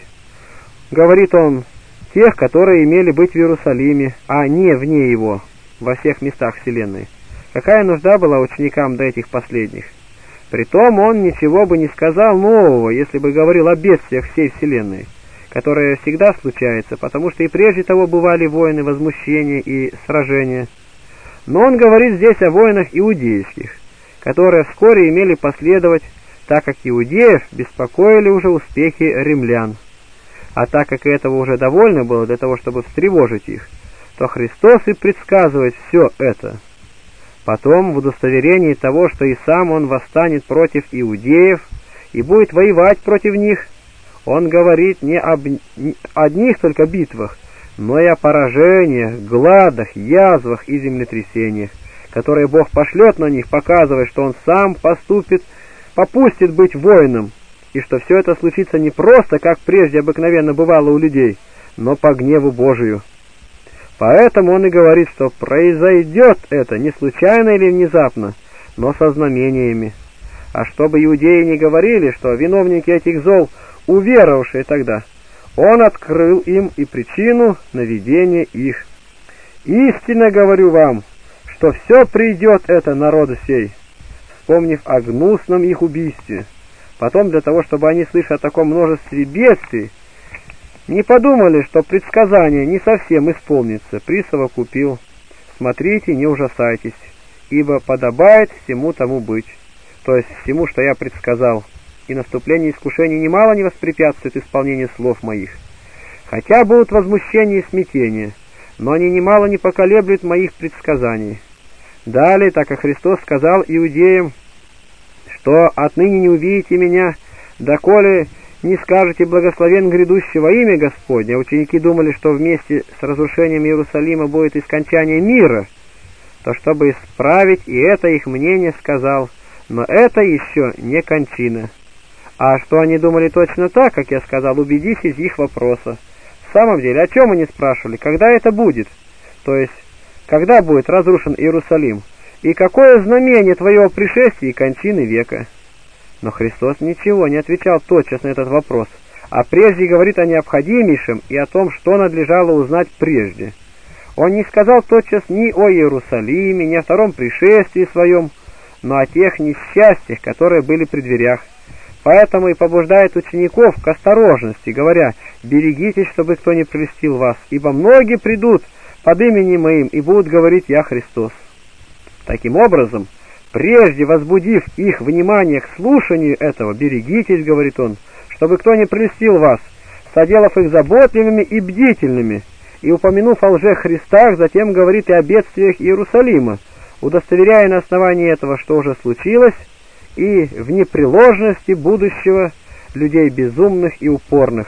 говорит он, тех, которые имели быть в Иерусалиме, а не вне его, во всех местах вселенной. Какая нужда была ученикам до этих последних? Притом он ничего бы не сказал нового, если бы говорил о бедствиях всей вселенной, которое всегда случается, потому что и прежде того бывали войны, возмущения и сражения. Но он говорит здесь о войнах иудейских, которые вскоре имели последовать, так как иудеев беспокоили уже успехи римлян. А так как этого уже довольно было для того, чтобы встревожить их, то Христос и предсказывает все это. Потом, в удостоверении того, что и сам он восстанет против иудеев и будет воевать против них, он говорит не об одних только битвах, но и о поражениях, гладах, язвах и землетрясениях, которые Бог пошлет на них, показывая, что он сам попустит быть воином, и что все это случится не просто, как прежде обыкновенно бывало у людей, но по гневу Божию. Поэтому он и говорит, что произойдет это не случайно или внезапно, но со знамениями. А чтобы иудеи не говорили, что виновники этих зол уверовавшие тогда, он открыл им и причину наведения их. «Истинно говорю вам, что все придет это народу сей», вспомнив о гнусном их убийстве. Потом, для того, чтобы они, слыша о таком множестве бедствий, не подумали, что предсказание не совсем исполнится, присовокупил: «Смотрите, не ужасайтесь, ибо подобает всему тому быть», то есть всему, что я предсказал, и наступление искушений немало не воспрепятствует исполнению слов моих. Хотя будут возмущения и смятения, но они немало не поколеблют моих предсказаний. Далее, так как Христос сказал иудеям, что отныне не увидите меня, доколе не скажете благословен грядущий во имя Господне, а ученики думали, что вместе с разрушением Иерусалима будет и скончание мира, то чтобы исправить и это их мнение сказал, но это еще не кончина. А что они думали точно так, как я сказал, убедись из их вопроса. В самом деле, о чем они спрашивали? Когда это будет? То есть, когда будет разрушен Иерусалим? И какое знамение твоего пришествия и кончины века? Но Христос ничего не отвечал тотчас на этот вопрос, а прежде говорит о необходимейшем и о том, что надлежало узнать прежде. Он не сказал тотчас ни о Иерусалиме, ни о втором пришествии своем, но о тех несчастьях, которые были при дверях. Поэтому и побуждает учеников к осторожности, говоря: «Берегитесь, чтобы кто не прельстил вас, ибо многие придут под именем Моим и будут говорить: Я Христос». Таким образом, прежде возбудив их внимание к слушанию этого, берегитесь, говорит он, чтобы кто не прельстил вас, соделав их заботливыми и бдительными, и упомянув о лже-христах, затем говорит и о бедствиях Иерусалима, удостоверяя на основании этого, что уже случилось, и в непреложности будущего людей безумных и упорных.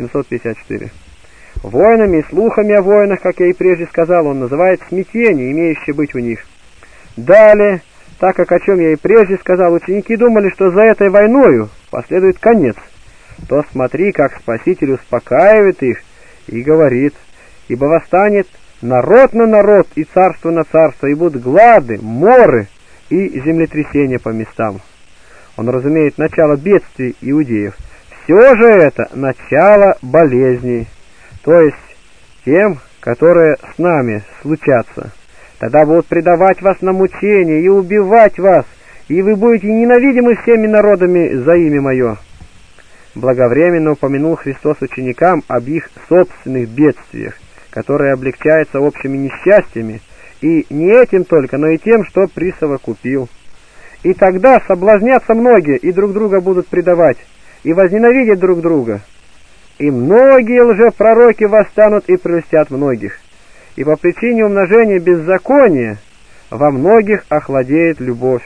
754. Войнами и слухами о войнах, как я и прежде сказал, он называет смятение, имеющее быть у них. Далее, так как о чем я и прежде сказал, ученики думали, что за этой войною последует конец, то смотри, как Спаситель успокаивает их и говорит: «Ибо восстанет народ на народ и царство на царство, и будут глады, моры и землетрясения по местам. Он разумеет начало бедствий иудеев. Все же это начало болезней, то есть тем, которые с нами случатся. Тогда будут предавать вас на мучение и убивать вас, и вы будете ненавидимы всеми народами за имя Мое». Благовременно упомянул Христос ученикам об их собственных бедствиях, которые облегчаются общими несчастьями, и не этим только, но и тем, что присовокупил. И тогда соблазнятся многие, и друг друга будут предавать, и возненавидят друг друга. И многие лжепророки восстанут и прельстят многих. И по причине умножения беззакония во многих охладеет любовь.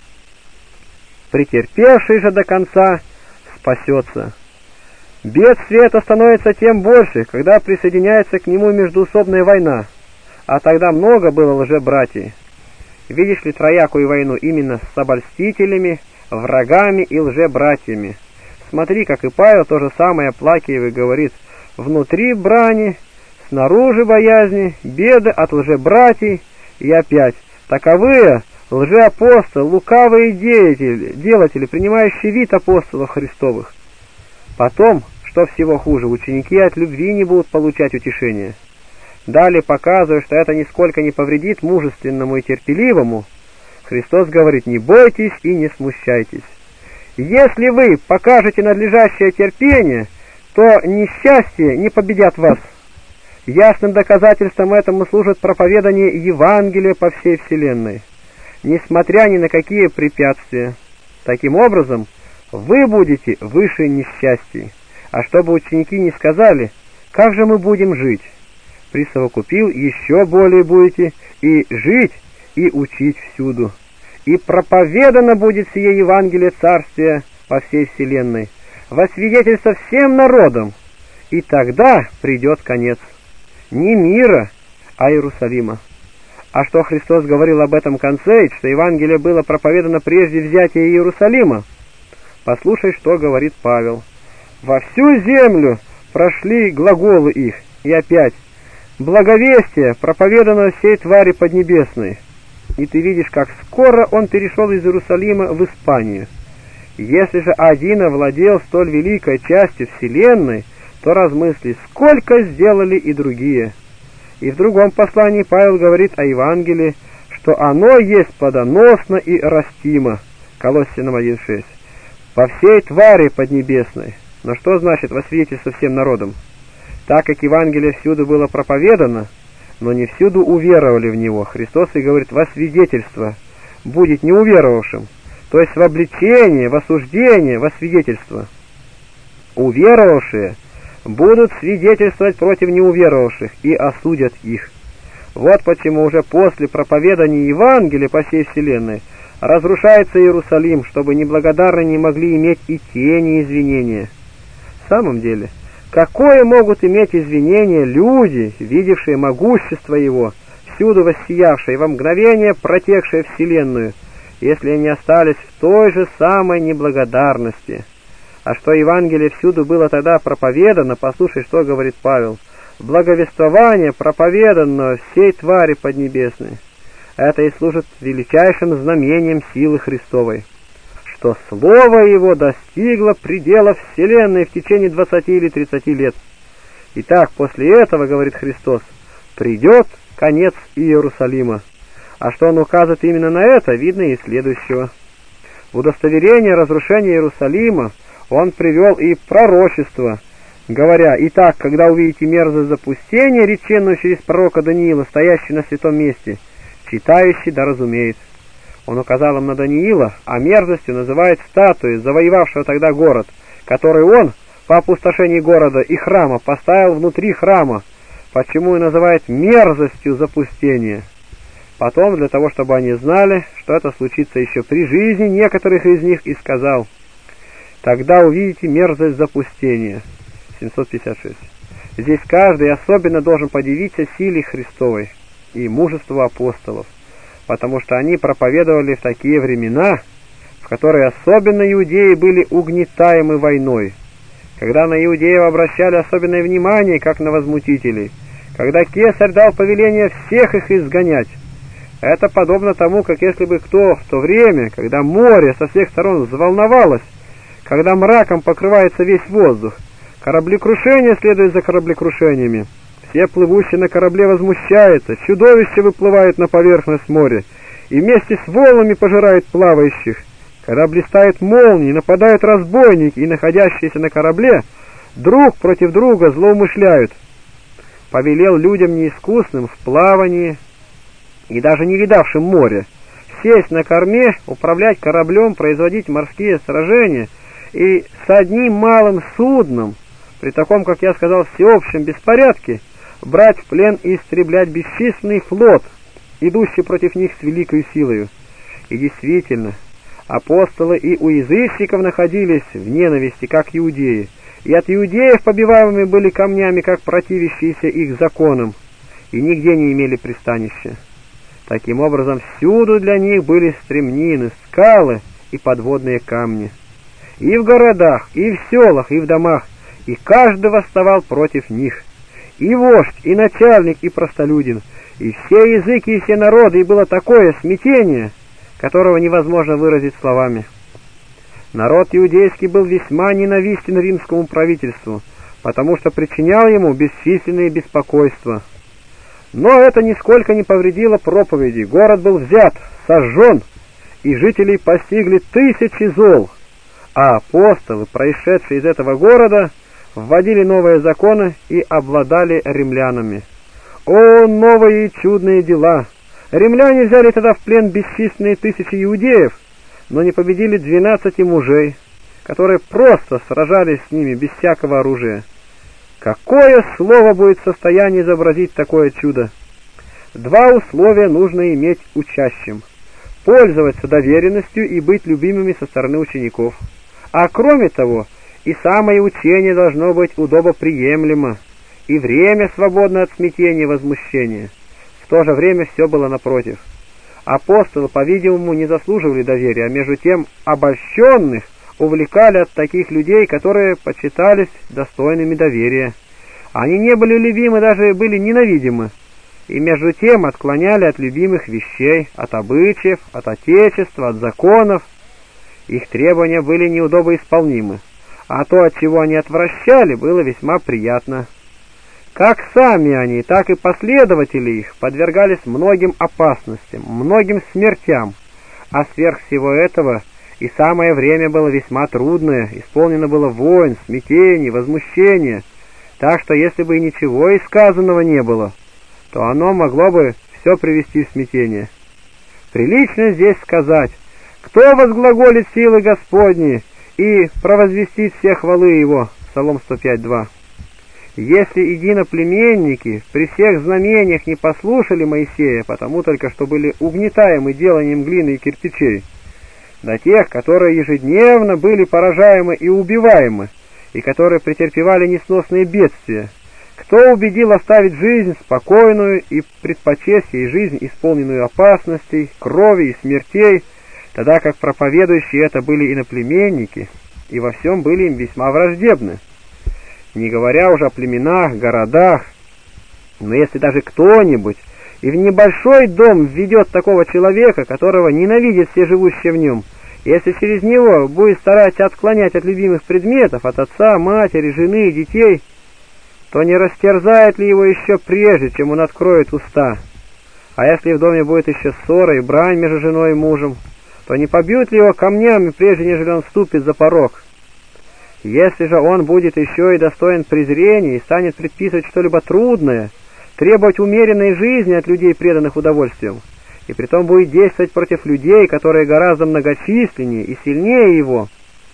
Претерпевший же до конца спасется. Бедствие это становится тем больше, когда присоединяется к нему междоусобная война, а тогда много было лжебратьев. Видишь ли троякую войну именно с обольстителями, врагами и лжебратьями. Смотри, как и Павел то же самое оплакивая говорит: внутри брани, снаружи боязни, беды от лжебратьев, и опять таковые лжеапостолы, лукавые делатели, принимающие вид апостолов Христовых. Потом, что всего хуже, ученики от любви не будут получать утешения. Далее, показывая, что это нисколько не повредит мужественному и терпеливому, Христос говорит: не бойтесь и не смущайтесь. Если вы покажете надлежащее терпение, то несчастья не победят вас. Ясным доказательством этому служит проповедание Евангелия по всей вселенной, несмотря ни на какие препятствия. Таким образом, вы будете выше несчастий. А чтобы ученики не сказали: как же мы будем жить, присовокупил: еще более будете и жить, и учить всюду. И проповедано будет сие Евангелие Царствия по всей вселенной, во свидетельство всем народам, и тогда придет конец. Не мира, а Иерусалима. А что Христос говорил об этом конце, что Евангелие было проповедано прежде взятия Иерусалима? Послушай, что говорит Павел. «Во всю землю прошли глаголы их, и опять, благовестие проповедано всей твари поднебесной». И ты видишь, как скоро он перешел из Иерусалима в Испанию. Если же один овладел столь великой частью вселенной, то размысли, сколько сделали и другие. И в другом послании Павел говорит о Евангелии, что оно есть плодоносно и растимо. Колоссянам 1:6. По всей твари поднебесной. Но что значит во свидетельство всем народам? Так как Евангелие всюду было проповедано, но не всюду уверовали в него, Христос и говорит: во свидетельство будет неуверовавшим, то есть в обличение, в осуждение, во свидетельство. Уверовавшие будут свидетельствовать против неуверовавших и осудят их. Вот почему уже после проповедания Евангелия по всей вселенной разрушается Иерусалим, чтобы неблагодарные не могли иметь и тени извинения. В самом деле, какое могут иметь извинения люди, видевшие могущество Его, всюду воссиявшие, во мгновение протекшие вселенную, если они остались в той же самой неблагодарности? А что Евангелие всюду было тогда проповедано, послушай, что говорит Павел: благовествование проповедано всей твари поднебесной. Это и служит величайшим знамением силы Христовой, что Слово Его достигло предела вселенной в течение 20 или 30 лет. Итак, после этого, говорит Христос, придет конец Иерусалима. А что Он указывает именно на это, видно из следующего. В удостоверение разрушения Иерусалима Он привел и пророчество, говоря: «Итак, когда увидите мерзость запустения, реченную через пророка Даниила, стоящий на святом месте, читающий да разумеет». Он указал им на Даниила, а мерзостью называет статуи, завоевавшего тогда город, который он по опустошении города и храма поставил внутри храма, почему и называет мерзостью запустения. Потом, для того, чтобы они знали, что это случится еще при жизни некоторых из них, и сказал: «Тогда увидите мерзость запустения». 756. Здесь каждый особенно должен подивиться силе Христовой и мужеству апостолов, потому что они проповедовали в такие времена, в которые особенно иудеи были угнетаемы войной, когда на иудеев обращали особенное внимание, как на возмутителей, когда кесарь дал повеление всех их изгонять. Это подобно тому, как если бы кто в то время, когда море со всех сторон взволновалось, когда мраком покрывается весь воздух, кораблекрушение следует за кораблекрушениями, все плывущие на корабле возмущаются, чудовища выплывают на поверхность моря и вместе с волнами пожирают плавающих, когда блистают молнии, нападают разбойники и находящиеся на корабле друг против друга злоумышляют. Повелел людям неискусным в плавании и даже не видавшим моря сесть на корме, управлять кораблем, производить морские сражения и с одним малым судном, при таком, как я сказал, всеобщем беспорядке, брать в плен и истреблять бесчисленный флот, идущий против них с великой силою. И действительно, апостолы и у язычников находились в ненависти, как иудеи, и от иудеев побиваемыми были камнями, как противящиеся их законам, и нигде не имели пристанища. Таким образом, всюду для них были стремнины, скалы и подводные камни. И в городах, и в селах, и в домах, и каждый восставал против них. И вождь, и начальник, и простолюдин, и все языки, и все народы, и было такое смятение, которого невозможно выразить словами. Народ иудейский был весьма ненавистен римскому правительству, потому что причинял ему бесчисленные беспокойства. Но это нисколько не повредило проповеди. Город был взят, сожжен, и жителей постигли тысячи зол, а апостолы, происшедшие из этого города, вводили новые законы и обладали римлянами. О, новые и чудные дела! Римляне взяли тогда в плен бесчисленные тысячи иудеев, но не победили 12 мужей, которые просто сражались с ними без всякого оружия. Какое слово будет в состоянии изобразить такое чудо? Два условия нужно иметь учащим: пользоваться доверенностью и быть любимыми со стороны учеников. А кроме того, и самое учение должно быть удобоприемлемо, и время свободно от смятения и возмущения. В то же время все было напротив. Апостолы, по-видимому, не заслуживали доверия, а между тем обольщенных увлекали от таких людей, которые почитались достойными доверия. Они не были любимы, даже были ненавидимы, и между тем отклоняли от любимых вещей, от обычаев, от отечества, от законов. Их требования были неудобоисполнимы, а то, от чего они отвращали, было весьма приятно. Как сами они, так и последователи их подвергались многим опасностям, многим смертям, а сверх всего этого и самое время было весьма трудное, исполнено было войн, смятений, возмущения, так что если бы и ничего из сказанного не было, то оно могло бы все привести в смятение. Прилично здесь сказать: кто возглаголит силы Господни и провозвестит все хвалы Его, Псалом 105:2. Если единоплеменники при всех знамениях не послушали Моисея, потому только что были угнетаемы деланием глины и кирпичей, до тех, которые ежедневно были поражаемы и убиваемы, и которые претерпевали несносные бедствия, кто убедил оставить жизнь спокойную и предпочесть ей жизнь, исполненную опасностей, крови и смертей, тогда как проповедующие это были иноплеменники, и во всем были им весьма враждебны, не говоря уже о племенах, городах. Но если даже кто-нибудь и в небольшой дом введет такого человека, которого ненавидят все живущие в нем, если через него будет стараться отклонять от любимых предметов, от отца, матери, жены, детей, то не растерзает ли его еще прежде, чем он откроет уста? А если в доме будет еще ссора и брань между женой и мужем, то не побьют ли его камнями, прежде нежели он вступит за порог? Если же он будет еще и достоин презрения и станет предписывать что-либо трудное, требовать умеренной жизни от людей, преданных удовольствиям, и притом будет действовать против людей, которые гораздо многочисленнее и сильнее его,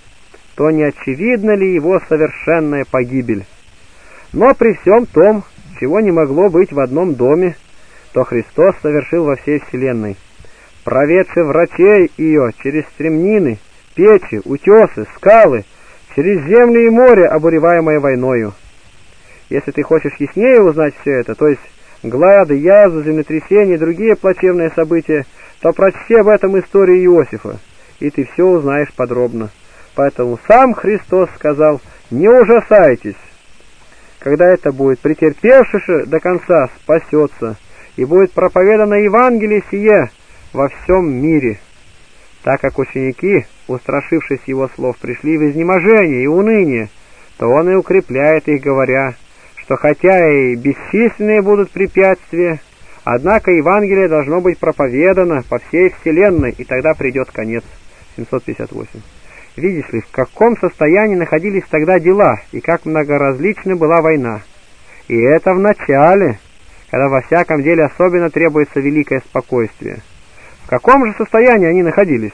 то не очевидна ли его совершенная погибель? Но при всем том, чего не могло быть в одном доме, то Христос совершил во всей вселенной, проведший врачей ее через стремнины, печи, утесы, скалы, через земли и море, обуреваемое войною. Если ты хочешь яснее узнать все это, то есть глады, язвы, землетрясения и другие плачевные события, то прочти об этом историю Иосифа, и ты все узнаешь подробно. Поэтому сам Христос сказал: «Не ужасайтесь». когда это будет, претерпевший же до конца спасется, и будет проповедано Евангелие сие во всем мире. Так как ученики, устрашившись его слов, пришли в изнеможение и уныние, то он и укрепляет их, говоря, что хотя и бесчисленные будут препятствия, однако Евангелие должно быть проповедано по всей вселенной, и тогда придет конец. 758. Видишь ли, в каком состоянии находились тогда дела, и как многоразлична была война. И это в начале, когда во всяком деле особенно требуется великое спокойствие. В каком же состоянии они находились?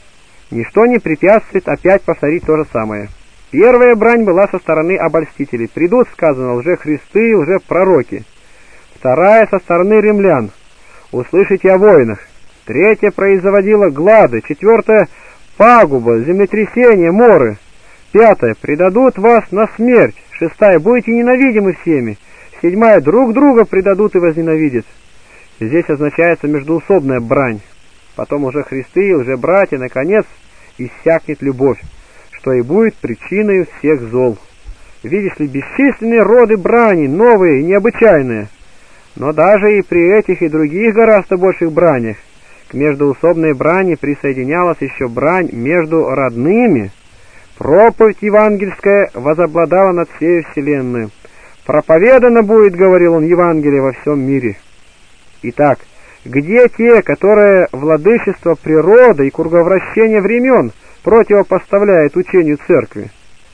Ничто не препятствует опять повторить то же самое. Первая брань была со стороны обольстителей. Придут, сказано, лжехристы и лжепророки. Вторая со стороны римлян. Услышите о войнах. Третья производила глады. Четвертая пагуба, землетрясение, моры. Пятая предадут вас на смерть. Шестая будете ненавидимы всеми. Седьмая друг друга предадут и возненавидят. Здесь означается междоусобная брань. Потом уже Христы и лжебратья, наконец, иссякнет любовь, что и будет причиной всех зол. Видишь ли, бесчисленные роды брани, новые и необычайные. Но даже и при этих и других гораздо больших бранях, к междоусобной брани присоединялась еще брань между родными. Проповедь евангельская возобладала над всей вселенной. «Проповедано будет, — говорил он, — Евангелие во всем мире». Итак, где те, которые владычество природы и круговращение времен противопоставляют учению церкви?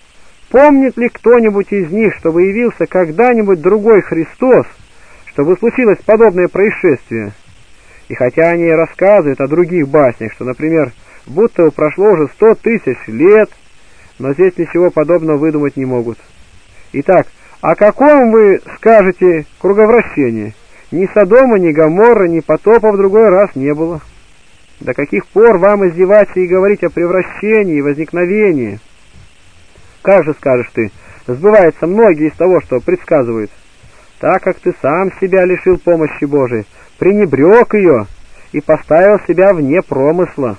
Помнит ли кто-нибудь из них, чтобы явился когда-нибудь другой Христос, чтобы случилось подобное происшествие? И хотя они рассказывают о других баснях, что, например, будто прошло уже 100 тысяч лет, но здесь ничего подобного выдумать не могут. Итак, о каком вы скажете круговращении? Ни Содома, ни Гоморры, ни потопа в другой раз не было. До каких пор вам издеваться и говорить о превращении и возникновении? Как же, скажешь ты, сбывается многие из того, что предсказывают? Так как ты сам себя лишил помощи Божией, пренебрег ее и поставил себя вне промысла,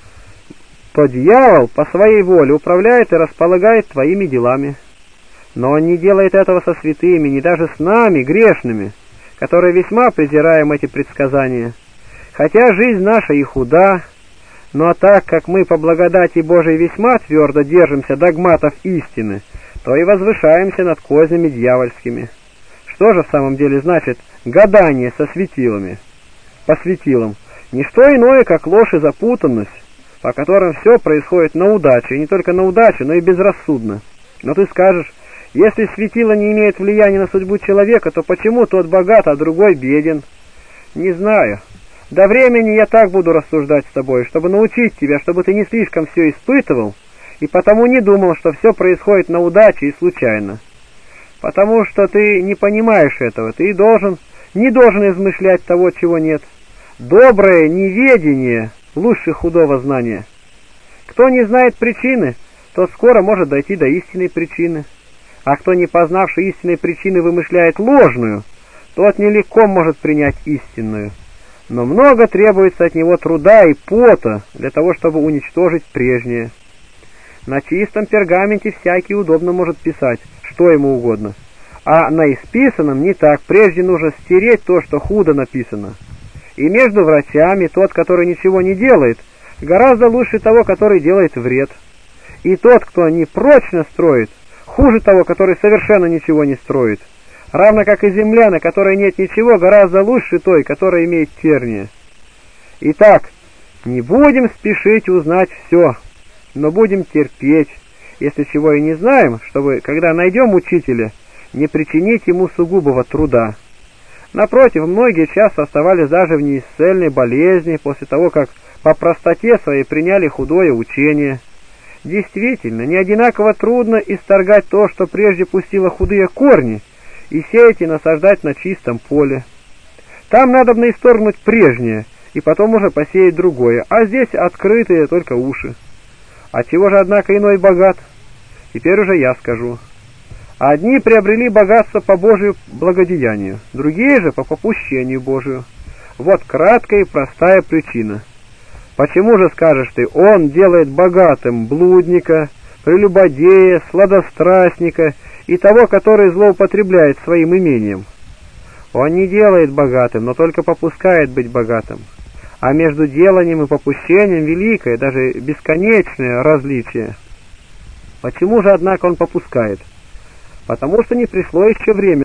то дьявол по своей воле управляет и располагает твоими делами. Но он не делает этого со святыми, ни даже с нами, грешными, которые весьма презираем эти предсказания. Хотя жизнь наша и худа, но так как мы по благодати Божией весьма твердо держимся догматов истины, то и возвышаемся над кознями дьявольскими. Что же в самом деле значит гадание со светилами? По светилам не что иное, как ложь и запутанность, по которым все происходит на удачу, и не только на удачу, но и безрассудно. Но ты скажешь, если светило не имеет влияния на судьбу человека, то почему тот богат, а другой беден? Не знаю. До времени я так буду рассуждать с тобой, чтобы научить тебя, чтобы ты не слишком все испытывал, и потому не думал, что все происходит на удаче и случайно. Потому что ты не понимаешь этого, ты не должен измышлять того, чего нет. Доброе неведение лучше худого знания. Кто не знает причины, тот скоро может дойти до истинной причины. А кто, не познавший истинной причины, вымышляет ложную, тот нелегко может принять истинную. Но много требуется от него труда и пота для того, чтобы уничтожить прежнее. На чистом пергаменте всякий удобно может писать, что ему угодно. А на исписанном не так, прежде нужно стереть то, что худо написано. И между врачами тот, который ничего не делает, гораздо лучше того, который делает вред. И тот, кто не прочно строит, хуже того, который совершенно ничего не строит. Равно как и земля, на которой нет ничего, гораздо лучше той, которая имеет терния. Итак, не будем спешить узнать все, но будем терпеть, если чего и не знаем, чтобы, когда найдем учителя, не причинить ему сугубого труда. Напротив, многие часто оставались даже в неисцельной болезни после того, как по простоте своей приняли худое учение. Действительно, не одинаково трудно исторгать то, что прежде пустило худые корни, и сеять и насаждать на чистом поле. Там надобно исторгнуть прежнее, и потом уже посеять другое, а здесь открытые только уши. Отчего же, однако, иной богат? Теперь уже я скажу. Одни приобрели богатство по Божию благодеянию, другие же по попущению Божию. Вот краткая и простая причина. Почему же, скажешь ты, он делает богатым блудника, прелюбодея, сладострастника и того, который злоупотребляет своим имением. Он не делает богатым, но только попускает быть богатым. А между деланием и попущением великое, даже бесконечное различие. Почему же, однако, он попускает? Потому что не пришло еще время